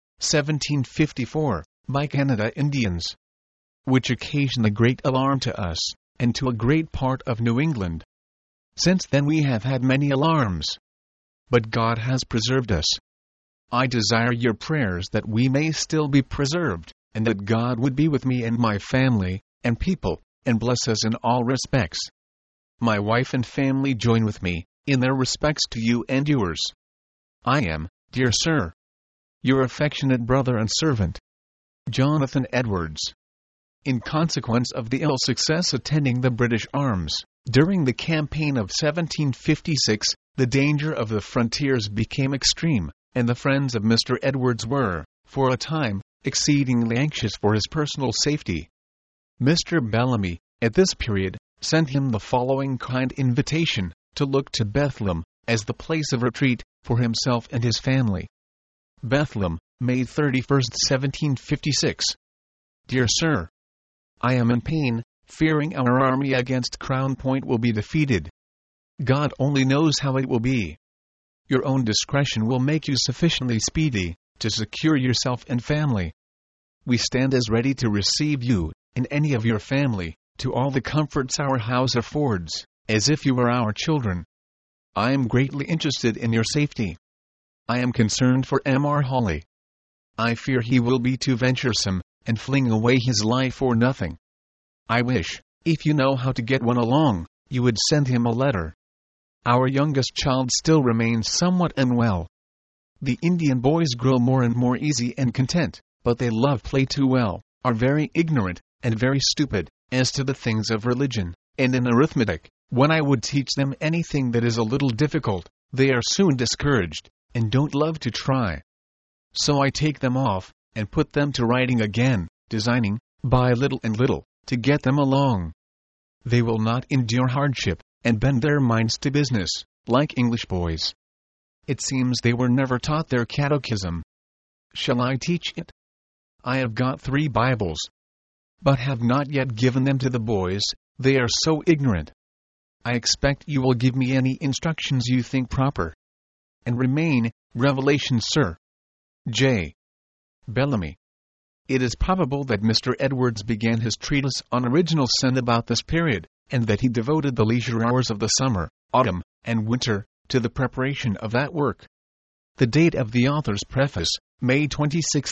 [SPEAKER 1] 1754, by Canada Indians, which occasioned a great alarm to us, and to a great part of New England. Since then we have had many alarms, but God has preserved us. I desire your prayers that we may still be preserved, and that God would be with me and my family, and people, and bless us in all respects. My wife and family join with me, in their respects to you and yours. I am, dear sir, your affectionate brother and servant, Jonathan Edwards. In consequence of the ill success attending the British arms, during the campaign of 1756, the danger of the frontiers became extreme, and the friends of Mr. Edwards were, for a time, exceedingly anxious for his personal safety. Mr. Bellamy, at this period, sent him the following kind invitation, to look to Bethlehem, as the place of retreat, for himself and his family. Bethlehem, May 31, 1756. Dear Sir, I am in pain, fearing our army against Crown Point will be defeated. God only knows how it will be. Your own discretion will make you sufficiently speedy, to secure yourself and family. We stand as ready to receive you, and any of your family, to all the comforts our house affords, as if you were our children. I am greatly interested in your safety. I am concerned for M.R. Hawley. I fear he will be too venturesome, and fling away his life for nothing. I wish, if you know how to get one along, you would send him a letter. Our youngest child still remains somewhat unwell. The Indian boys grow more and more easy and content, but they love play too well, are very ignorant, and very stupid, as to the things of religion, and in arithmetic, When I would teach them anything that is a little difficult, they are soon discouraged, and don't love to try. So I take them off, and put them to writing again, designing, by little and little, to get them along. They will not endure hardship, and bend their minds to business, like English boys. It seems they were never taught their catechism. Shall I teach it? I have got 3 Bibles, but have not yet given them to the boys, they are so ignorant. I expect you will give me any instructions you think proper. And remain, Revelation, Sir. J. Bellamy. It is probable that Mr. Edwards began his treatise on original sin about this period, and that he devoted the leisure hours of the summer, autumn, and winter to the preparation of that work. The date of the author's preface, May 26,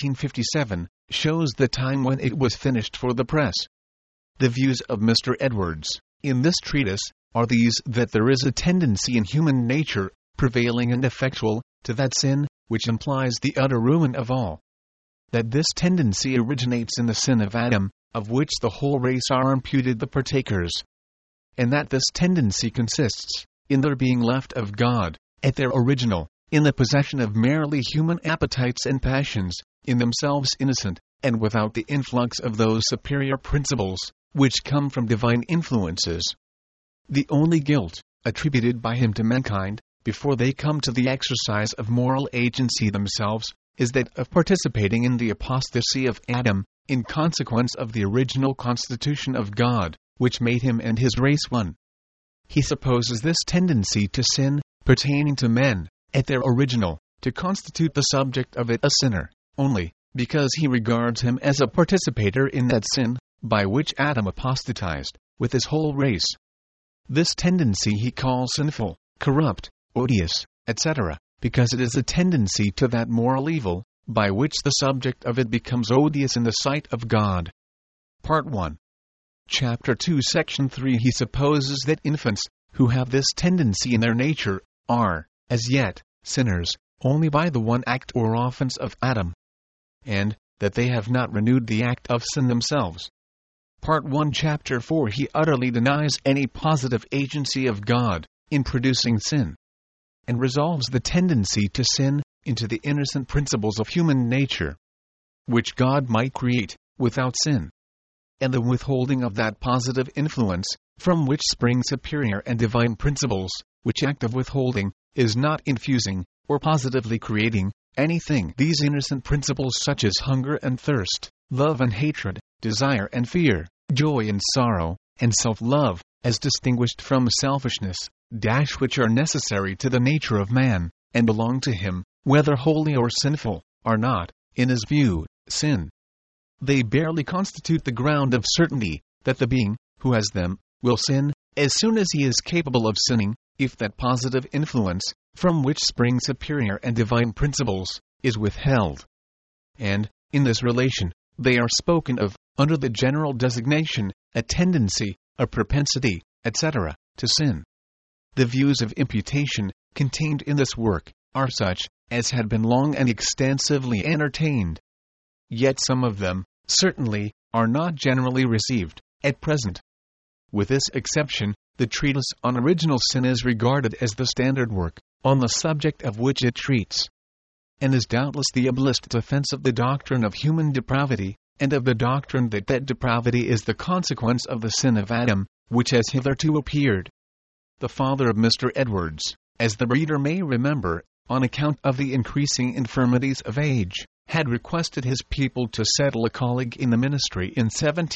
[SPEAKER 1] 1757, shows the time when it was finished for the press. The views of Mr. Edwards, in this treatise, are these: that there is a tendency in human nature, prevailing and effectual, to that sin, which implies the utter ruin of all. That this tendency originates in the sin of Adam, of which the whole race are imputed the partakers. And that this tendency consists in their being left of God, at their original, in the possession of merely human appetites and passions, in themselves innocent, and without the influx of those superior principles, which come from divine influences. The only guilt, attributed by him to mankind, before they come to the exercise of moral agency themselves, is that of participating in the apostasy of Adam, in consequence of the original constitution of God, which made him and his race one. He supposes this tendency to sin, pertaining to men, at their original, to constitute the subject of it a sinner, only because he regards him as a participator in that sin, by which Adam apostatized, with his whole race. This tendency he calls sinful, corrupt, odious, etc., because it is a tendency to that moral evil, by which the subject of it becomes odious in the sight of God. Part 1. Chapter 2, Section 3. He supposes that infants, who have this tendency in their nature, are, as yet, sinners, only by the one act or offense of Adam, and that they have not renewed the act of sin themselves. Part 1, Chapter 4. He utterly denies any positive agency of God in producing sin, and resolves the tendency to sin into the innocent principles of human nature, which God might create without sin, and the withholding of that positive influence, from which spring superior and divine principles, which act of withholding, is not infusing, or positively creating, anything. These innocent principles, such as hunger and thirst, love and hatred, desire and fear, joy and sorrow, and self-love, as distinguished from selfishness, which are necessary to the nature of man, and belong to him, whether holy or sinful, are not, in his view, sin. They barely constitute the ground of certainty that the being, who has them, will sin, as soon as he is capable of sinning, if that positive influence, from which spring superior and divine principles, is withheld. And, in this relation, they are spoken of, under the general designation, a tendency, a propensity, etc., to sin. The views of imputation, contained in this work, are such as had been long and extensively entertained. Yet some of them, certainly, are not generally received, at present. With this exception, the treatise on original sin is regarded as the standard work, on the subject of which it treats, and is doubtless the ablest defense of the doctrine of human depravity, and of the doctrine that depravity is the consequence of the sin of Adam, which has hitherto appeared. The father of Mr. Edwards, as the reader may remember, on account of the increasing infirmities of age, had requested his people to settle a colleague in the ministry in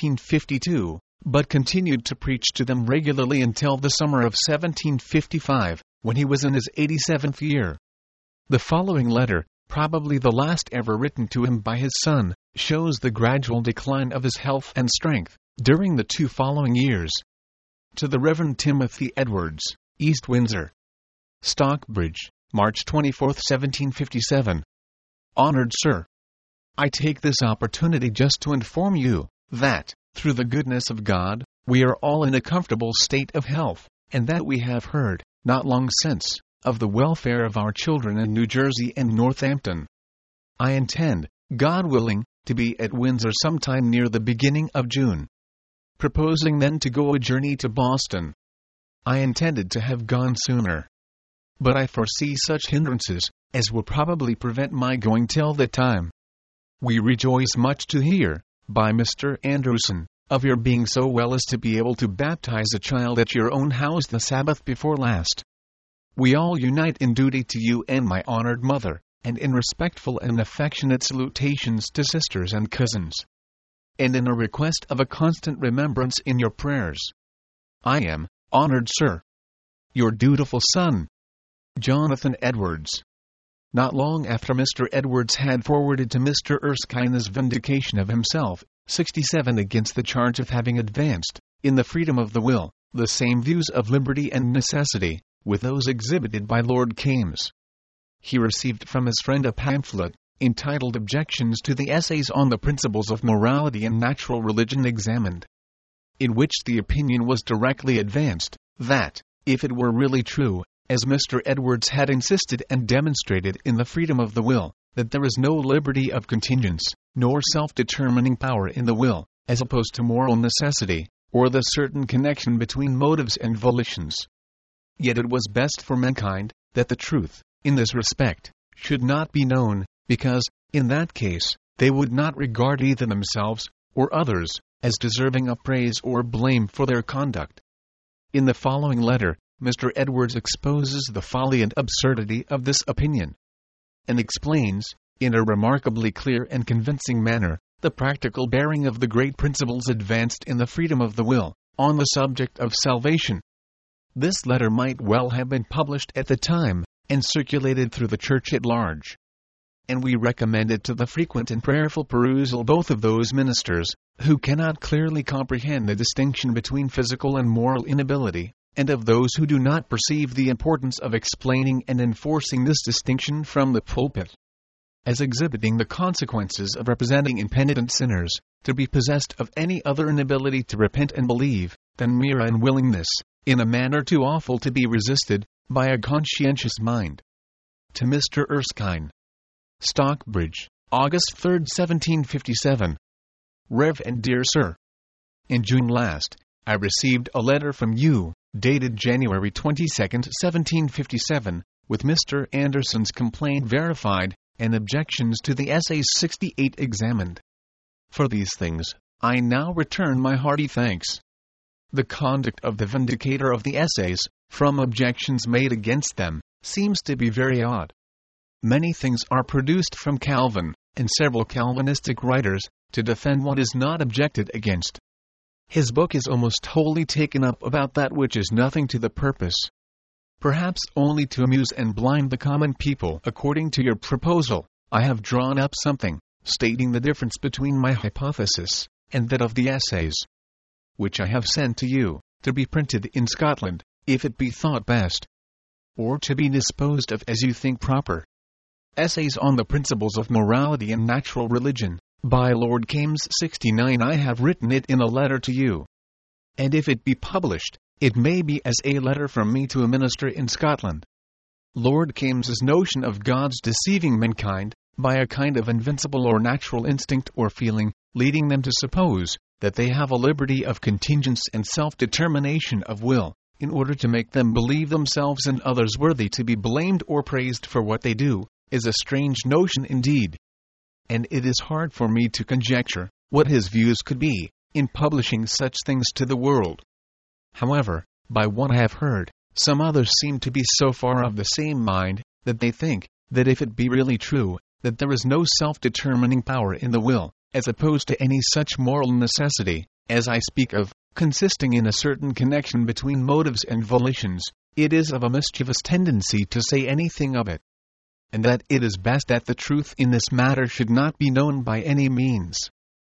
[SPEAKER 1] 1752, but continued to preach to them regularly until the summer of 1755, when he was in his 87th year. The following letter, probably the last ever written to him by his son, shows the gradual decline of his health and strength, during the 2 following years. To the Reverend Timothy Edwards, East Windsor, Stockbridge, March 24, 1757. Honored Sir, I take this opportunity just to inform you that, through the goodness of God, we are all in a comfortable state of health, and that we have heard, not long since, of the welfare of our children in New Jersey and Northampton. I intend, God willing, to be at Windsor sometime near the beginning of June, proposing then to go a journey to Boston. I intended to have gone sooner. But I foresee such hindrances as will probably prevent my going till that time. We rejoice much to hear, by Mr. Anderson, of your being so well as to be able to baptize a child at your own house the Sabbath before last. We all unite in duty to you and my honored mother, and in respectful and affectionate salutations to sisters and cousins, and in a request of a constant remembrance in your prayers. I am, honored sir, your dutiful son, Jonathan Edwards. Not long after Mr. Edwards had forwarded to Mr. Erskine's vindication of himself, 67 against the charge of having advanced, in the freedom of the will, the same views of liberty and necessity, with those exhibited by Lord Kames. He received from his friend a pamphlet, entitled Objections to the Essays on the Principles of Morality and Natural Religion Examined, in which the opinion was directly advanced, that, if it were really true, as Mr. Edwards had insisted and demonstrated in the freedom of the will, that there is no liberty of contingence, nor self-determining power in the will, as opposed to moral necessity, or the certain connection between motives and volitions. Yet it was best for mankind, that the truth, in this respect, should not be known, because, in that case, they would not regard either themselves, or others, as deserving of praise or blame for their conduct. In the following letter, Mr. Edwards exposes the folly and absurdity of this opinion, and explains, in a remarkably clear and convincing manner, the practical bearing of the great principles advanced in the freedom of the will, on the subject of salvation. This letter might well have been published at the time, and circulated through the Church at large. And we recommend it to the frequent and prayerful perusal both of those ministers, who cannot clearly comprehend the distinction between physical and moral inability, and of those who do not perceive the importance of explaining and enforcing this distinction from the pulpit, as exhibiting the consequences of representing impenitent sinners, to be possessed of any other inability to repent and believe, than mere unwillingness, in a manner too awful to be resisted, by a conscientious mind. To Mr. Erskine. Stockbridge, August 3, 1757. Rev. and Dear Sir, in June last, I received a letter from you, dated January 22, 1757, with Mr. Anderson's complaint verified, and objections to the Essays 68 examined. For these things, I now return my hearty thanks. The conduct of the vindicator of the Essays, from objections made against them, seems to be very odd. Many things are produced from Calvin, and several Calvinistic writers, to defend what is not objected against. His book is almost wholly taken up about that which is nothing to the purpose. Perhaps only to amuse and blind the common people. According to your proposal, I have drawn up something, stating the difference between my hypothesis, and that of the Essays, which I have sent to you, to be printed in Scotland, if it be thought best, or to be disposed of as you think proper. Essays on the Principles of Morality and Natural Religion, by Lord Kames 69. I have written it in a letter to you. And if it be published, it may be as a letter from me to a minister in Scotland. Lord Kames's notion of God's deceiving mankind, by a kind of invincible or natural instinct or feeling, leading them to suppose that they have a liberty of contingence and self-determination of will, in order to make them believe themselves and others worthy to be blamed or praised for what they do, is a strange notion indeed. And it is hard for me to conjecture what his views could be, in publishing such things to the world. However, by what I have heard, some others seem to be so far of the same mind, that they think, that if it be really true, that there is no self-determining power in the will, as opposed to any such moral necessity, as I speak of, consisting in a certain connection between motives and volitions, it is of a mischievous tendency to say anything of it, and that it is best that the truth in this matter should not be known by any means.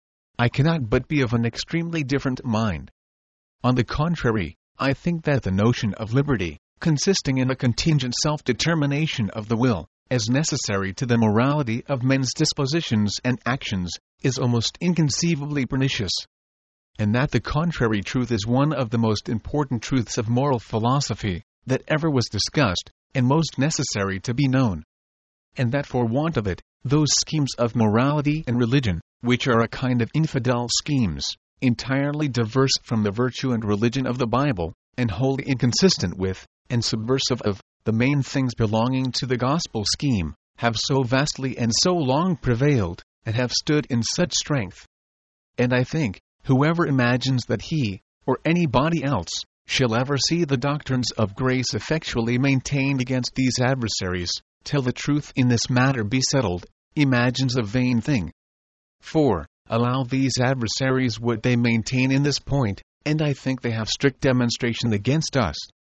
[SPEAKER 1] I cannot but be of an extremely different mind. On the contrary, I think that the notion of liberty, consisting in a contingent self-determination of the will, as necessary to the morality of men's dispositions and actions, is almost inconceivably pernicious, and that the contrary truth is one of the most important truths of moral philosophy that ever was discussed, and most necessary to be known, and that for want of it, those schemes of morality and religion, which are a kind of infidel schemes, entirely diverse from the virtue and religion of the Bible, and wholly inconsistent with, and subversive of, the main things belonging to the gospel scheme, have so vastly and so long prevailed, and have stood in such strength. And I think, whoever imagines that he, or anybody else, shall ever see the doctrines of grace effectually maintained against these adversaries, till the truth in this matter be settled, imagines a vain thing. For, allow these adversaries what they maintain in this point, and I think they have strict demonstration against us.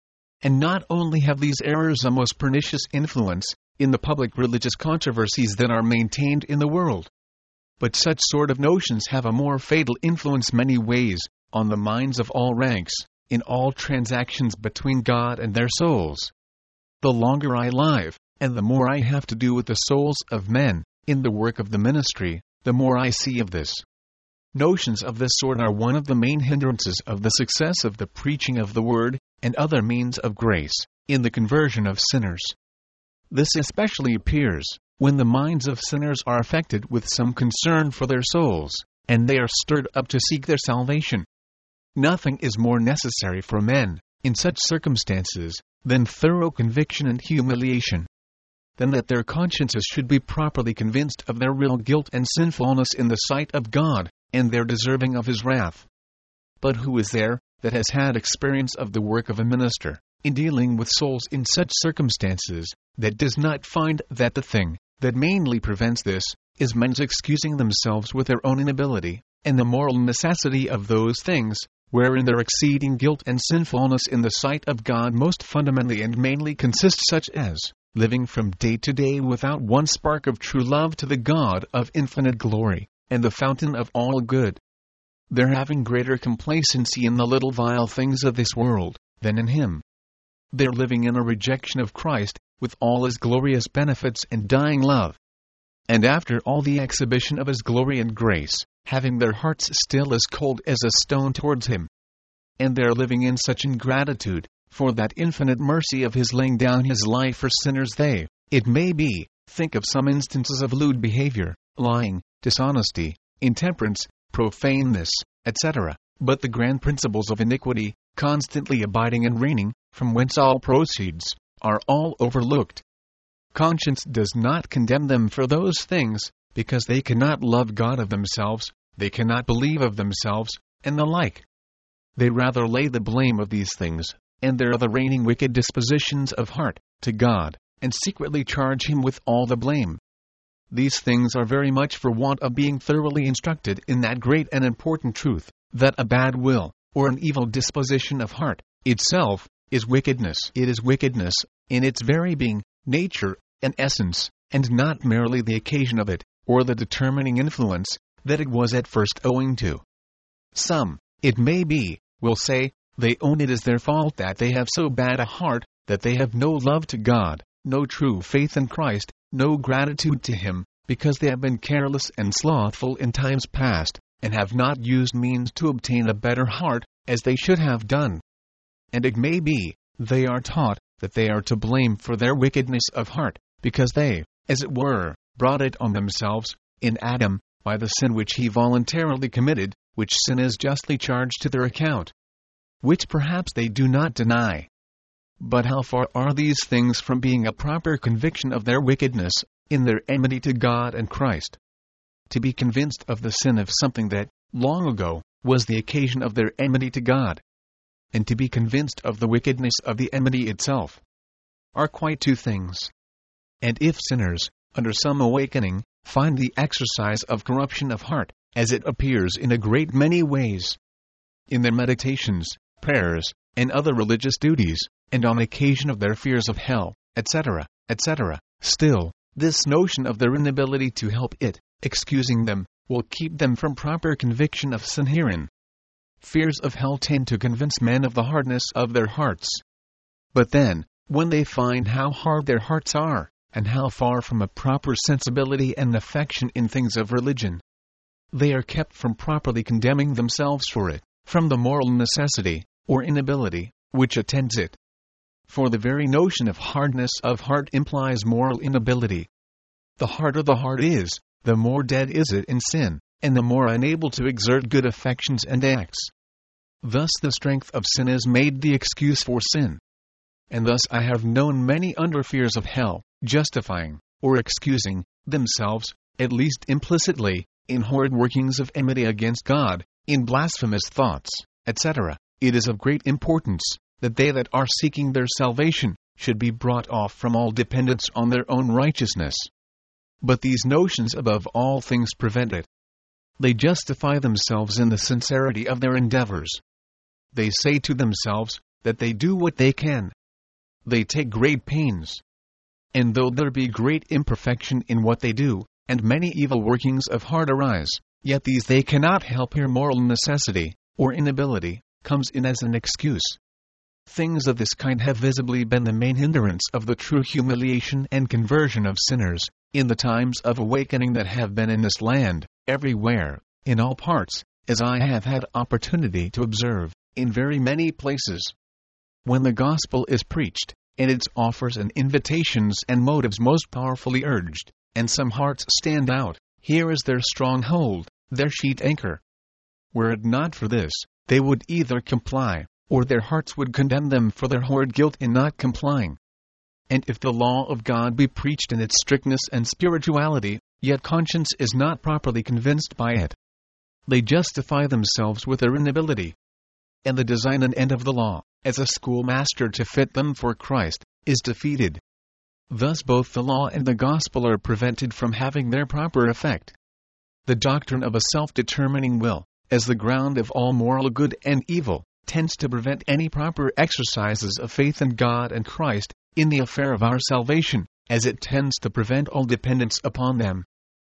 [SPEAKER 1] And not only have these errors a most pernicious influence in the public religious controversies that are maintained in the world, but such sort of notions have a more fatal influence many ways, on the minds of all ranks, in all transactions between God and their souls. The longer I live, and the more I have to do with the souls of men, in the work of the ministry, the more I see of this. Notions of this sort are one of the main hindrances of the success of the preaching of the Word, and other means of grace, in the conversion of sinners. This especially appears, when the minds of sinners are affected with some concern for their souls, and they are stirred up to seek their salvation. Nothing is more necessary for men, in such circumstances, than thorough conviction and humiliation. Than that their consciences should be properly convinced of their real guilt and sinfulness in the sight of God, and their deserving of His wrath. But who is there that has had experience of the work of a minister, in dealing with souls in such circumstances, that does not find that the thing that mainly prevents this is men's excusing themselves with their own inability, and the moral necessity of those things, wherein their exceeding guilt and sinfulness in the sight of God most fundamentally and mainly consist, such as living from day to day without one spark of true love to the God of infinite glory, and the fountain of all good. Their having greater complacency in the little vile things of this world, than in Him. Their living in a rejection of Christ, with all His glorious benefits and dying love. And after all the exhibition of His glory and grace, having their hearts still as cold as a stone towards Him. And their living in such ingratitude, for that infinite mercy of His laying down His life for sinners, they, it may be, think of some instances of lewd behavior, lying, dishonesty, intemperance, profaneness, etc., but the grand principles of iniquity, constantly abiding and reigning, from whence all proceeds, are all overlooked. Conscience does not condemn them for those things, because they cannot love God of themselves, they cannot believe of themselves, and the like. They rather lay the blame of these things, and their other reigning wicked dispositions of heart, to God, and secretly charge Him with all the blame. These things are very much for want of being thoroughly instructed in that great and important truth, that a bad will, or an evil disposition of heart, itself, is wickedness. It is wickedness, in its very being, nature, and essence, and not merely the occasion of it, or the determining influence, that it was at first owing to. Some, it may be, will say, they own it as their fault that they have so bad a heart, that they have no love to God, no true faith in Christ, no gratitude to Him, because they have been careless and slothful in times past, and have not used means to obtain a better heart, as they should have done. And it may be, they are taught, that they are to blame for their wickedness of heart, because they, as it were, brought it on themselves, in Adam, by the sin which he voluntarily committed, which sin is justly charged to their account. Which perhaps they do not deny. But how far are these things from being a proper conviction of their wickedness, in their enmity to God and Christ? To be convinced of the sin of something that, long ago, was the occasion of their enmity to God, and to be convinced of the wickedness of the enmity itself, are quite two things. And if sinners, under some awakening, find the exercise of corruption of heart, as it appears in a great many ways, in their meditations, prayers, and other religious duties, and on occasion of their fears of hell, etc., etc., still, this notion of their inability to help it, excusing them, will keep them from proper conviction of sin herein. Fears of hell tend to convince men of the hardness of their hearts. But then, when they find how hard their hearts are, and how far from a proper sensibility and affection in things of religion, they are kept from properly condemning themselves for it, from the moral necessity, or inability, which attends it. For the very notion of hardness of heart implies moral inability. The harder the heart is, the more dead is it in sin, and the more unable to exert good affections and acts. Thus the strength of sin is made the excuse for sin. And thus I have known many under fears of hell, justifying, or excusing, themselves, at least implicitly, in horrid workings of enmity against God, in blasphemous thoughts, etc. It is of great importance, that they that are seeking their salvation, should be brought off from all dependence on their own righteousness. But these notions above all things prevent it. They justify themselves in the sincerity of their endeavors. They say to themselves, that they do what they can. They take great pains. And though there be great imperfection in what they do, and many evil workings of heart arise, yet these they cannot help. Here moral necessity, or inability, comes in as an excuse. Things of this kind have visibly been the main hindrance of the true humiliation and conversion of sinners, in the times of awakening that have been in this land, everywhere, in all parts, as I have had opportunity to observe, in very many places. When the gospel is preached, and its offers and invitations and motives most powerfully urged, and some hearts stand out, here is their stronghold, their sheet anchor. Were it not for this, they would either comply, or their hearts would condemn them for their horrid guilt in not complying. And if the law of God be preached in its strictness and spirituality, yet conscience is not properly convinced by it, they justify themselves with their inability. And the design and end of the law, as a schoolmaster to fit them for Christ, is defeated. Thus both the law and the gospel are prevented from having their proper effect. The doctrine of a self-determining will, as the ground of all moral good and evil, tends to prevent any proper exercises of faith in God and Christ, in the affair of our salvation, as it tends to prevent all dependence upon them.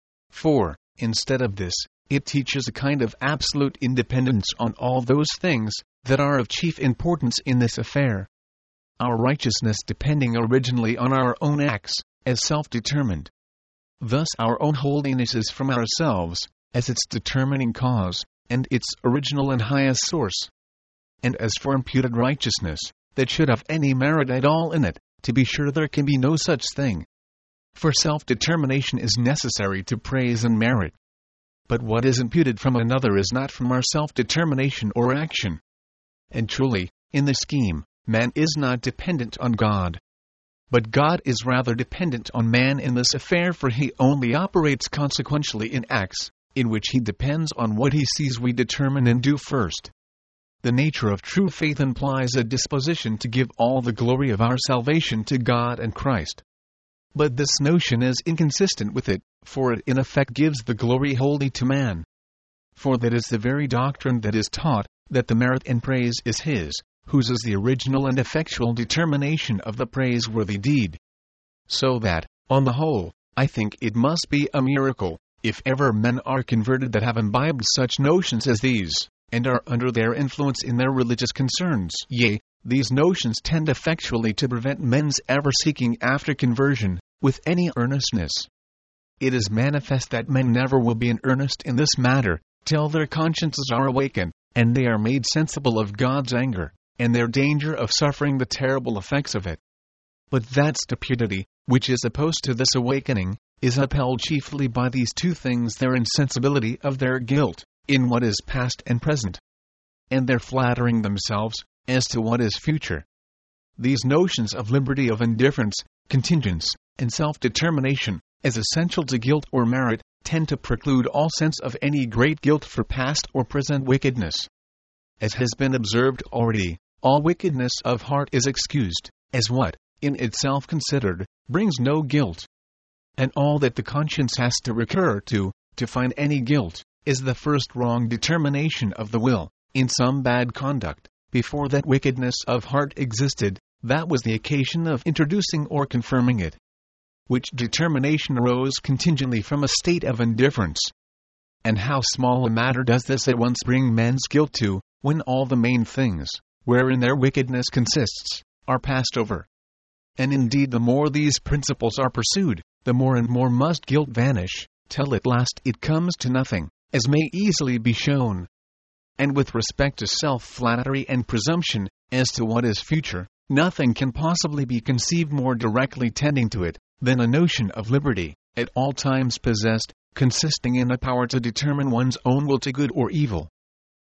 [SPEAKER 1] For, instead of this, it teaches a kind of absolute independence on all those things that are of chief importance in this affair. Our righteousness depending originally on our own acts, as self-determined. Thus our own holiness is from ourselves, as its determining cause, and its original and highest source. And as for imputed righteousness, that should have any merit at all in it, to be sure there can be no such thing. For self-determination is necessary to praise and merit. But what is imputed from another is not from our self-determination or action. And truly, in the scheme, man is not dependent on God. But God is rather dependent on man in this affair, for he only operates consequentially in acts, in which he depends on what he sees we determine and do first. The nature of true faith implies a disposition to give all the glory of our salvation to God and Christ. But this notion is inconsistent with it, for it in effect gives the glory wholly to man. For that is the very doctrine that is taught, that the merit and praise is his, whose is the original and effectual determination of the praiseworthy deed. So that, on the whole, I think it must be a miracle, if ever men are converted that have imbibed such notions as these, and are under their influence in their religious concerns. Yea, these notions tend effectually to prevent men's ever seeking after conversion, with any earnestness. It is manifest that men never will be in earnest in this matter, till their consciences are awakened, and they are made sensible of God's anger, and their danger of suffering the terrible effects of it. But that stupidity, which is opposed to this awakening, is upheld chiefly by these two things: their insensibility of their guilt, in what is past and present, and their flattering themselves, as to what is future. These notions of liberty of indifference, contingence, and self-determination, as essential to guilt or merit, tend to preclude all sense of any great guilt for past or present wickedness. As has been observed already, all wickedness of heart is excused, as what, in itself considered, brings no guilt. And all that the conscience has to recur to find any guilt, is the first wrong determination of the will, in some bad conduct, before that wickedness of heart existed, that was the occasion of introducing or confirming it. Which determination arose contingently from a state of indifference. And how small a matter does this at once bring men's guilt to, when all the main things, wherein their wickedness consists, are passed over. And indeed the more these principles are pursued, the more and more must guilt vanish, till at last it comes to nothing, as may easily be shown. And with respect to self-flattery and presumption, as to what is future, nothing can possibly be conceived more directly tending to it, than a notion of liberty, at all times possessed, consisting in a power to determine one's own will to good or evil.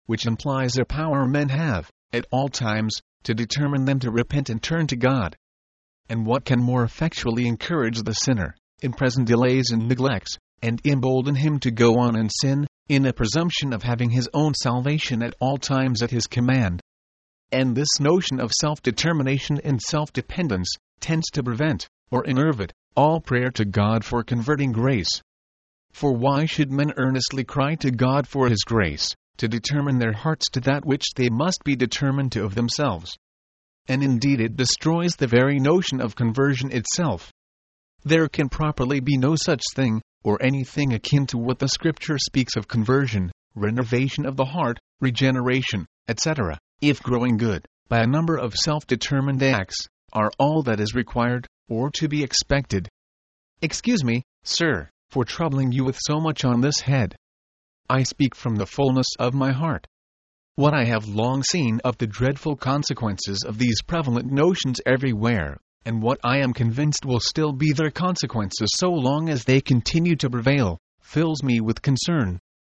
[SPEAKER 1] which implies a power men have, at all times, to determine them to repent and turn to God. And what can more effectually encourage the sinner, in present delays and neglects, and embolden him to go on in sin, in a presumption of having his own salvation at all times at his command? And this notion of self-determination and self-dependence tends to prevent, or enervate, all prayer to God for converting grace. For why should men earnestly cry to God for His grace, to determine their hearts to that which they must be determined to of themselves? And indeed it destroys the very notion of conversion itself. There can properly be no such thing, or anything akin to what the Scripture speaks of conversion, renovation of the heart, regeneration, etc., if growing good, by a number of self-determined acts, are all that is required, or to be expected. Excuse me, sir, for troubling you with so much on this head. I speak from the fullness of my heart. What I have long seen of the dreadful consequences of these prevalent notions everywhere, and what I am convinced will still be their consequences so long as they continue to prevail, fills me with concern.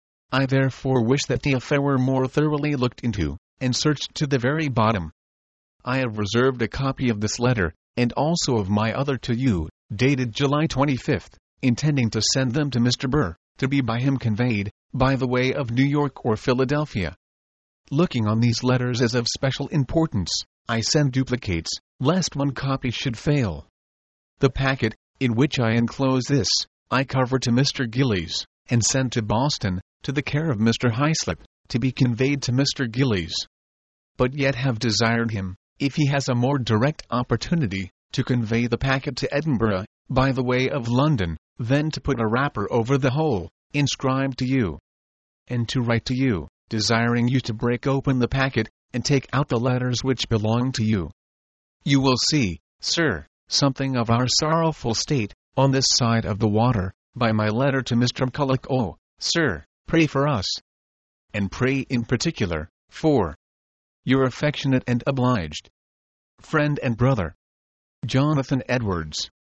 [SPEAKER 1] I therefore wish that the affair were more thoroughly looked into, and searched to the very bottom. I have reserved a copy of this letter, and also of my other to you, dated July 25th, intending to send them to Mr. Burr, to be by him conveyed, by the way of New York or Philadelphia. Looking on these letters as of special importance, I send duplicates, lest one copy should fail. The packet, in which I enclose this, I cover to Mr. Gillies, and send to Boston, to the care of Mr. Hyslop, to be conveyed to Mr. Gillies. But yet have desired him, if he has a more direct opportunity, to convey the packet to Edinburgh, by the way of London, then to put a wrapper over the whole, inscribed to you, and to write to you, desiring you to break open the packet, and take out the letters which belong to you. You will see, sir, something of our sorrowful state, on this side of the water, by my letter to Mr. McCulloch. Oh, sir, pray for us. And pray in particular, for your affectionate and obliged friend and brother, Jonathan Edwards.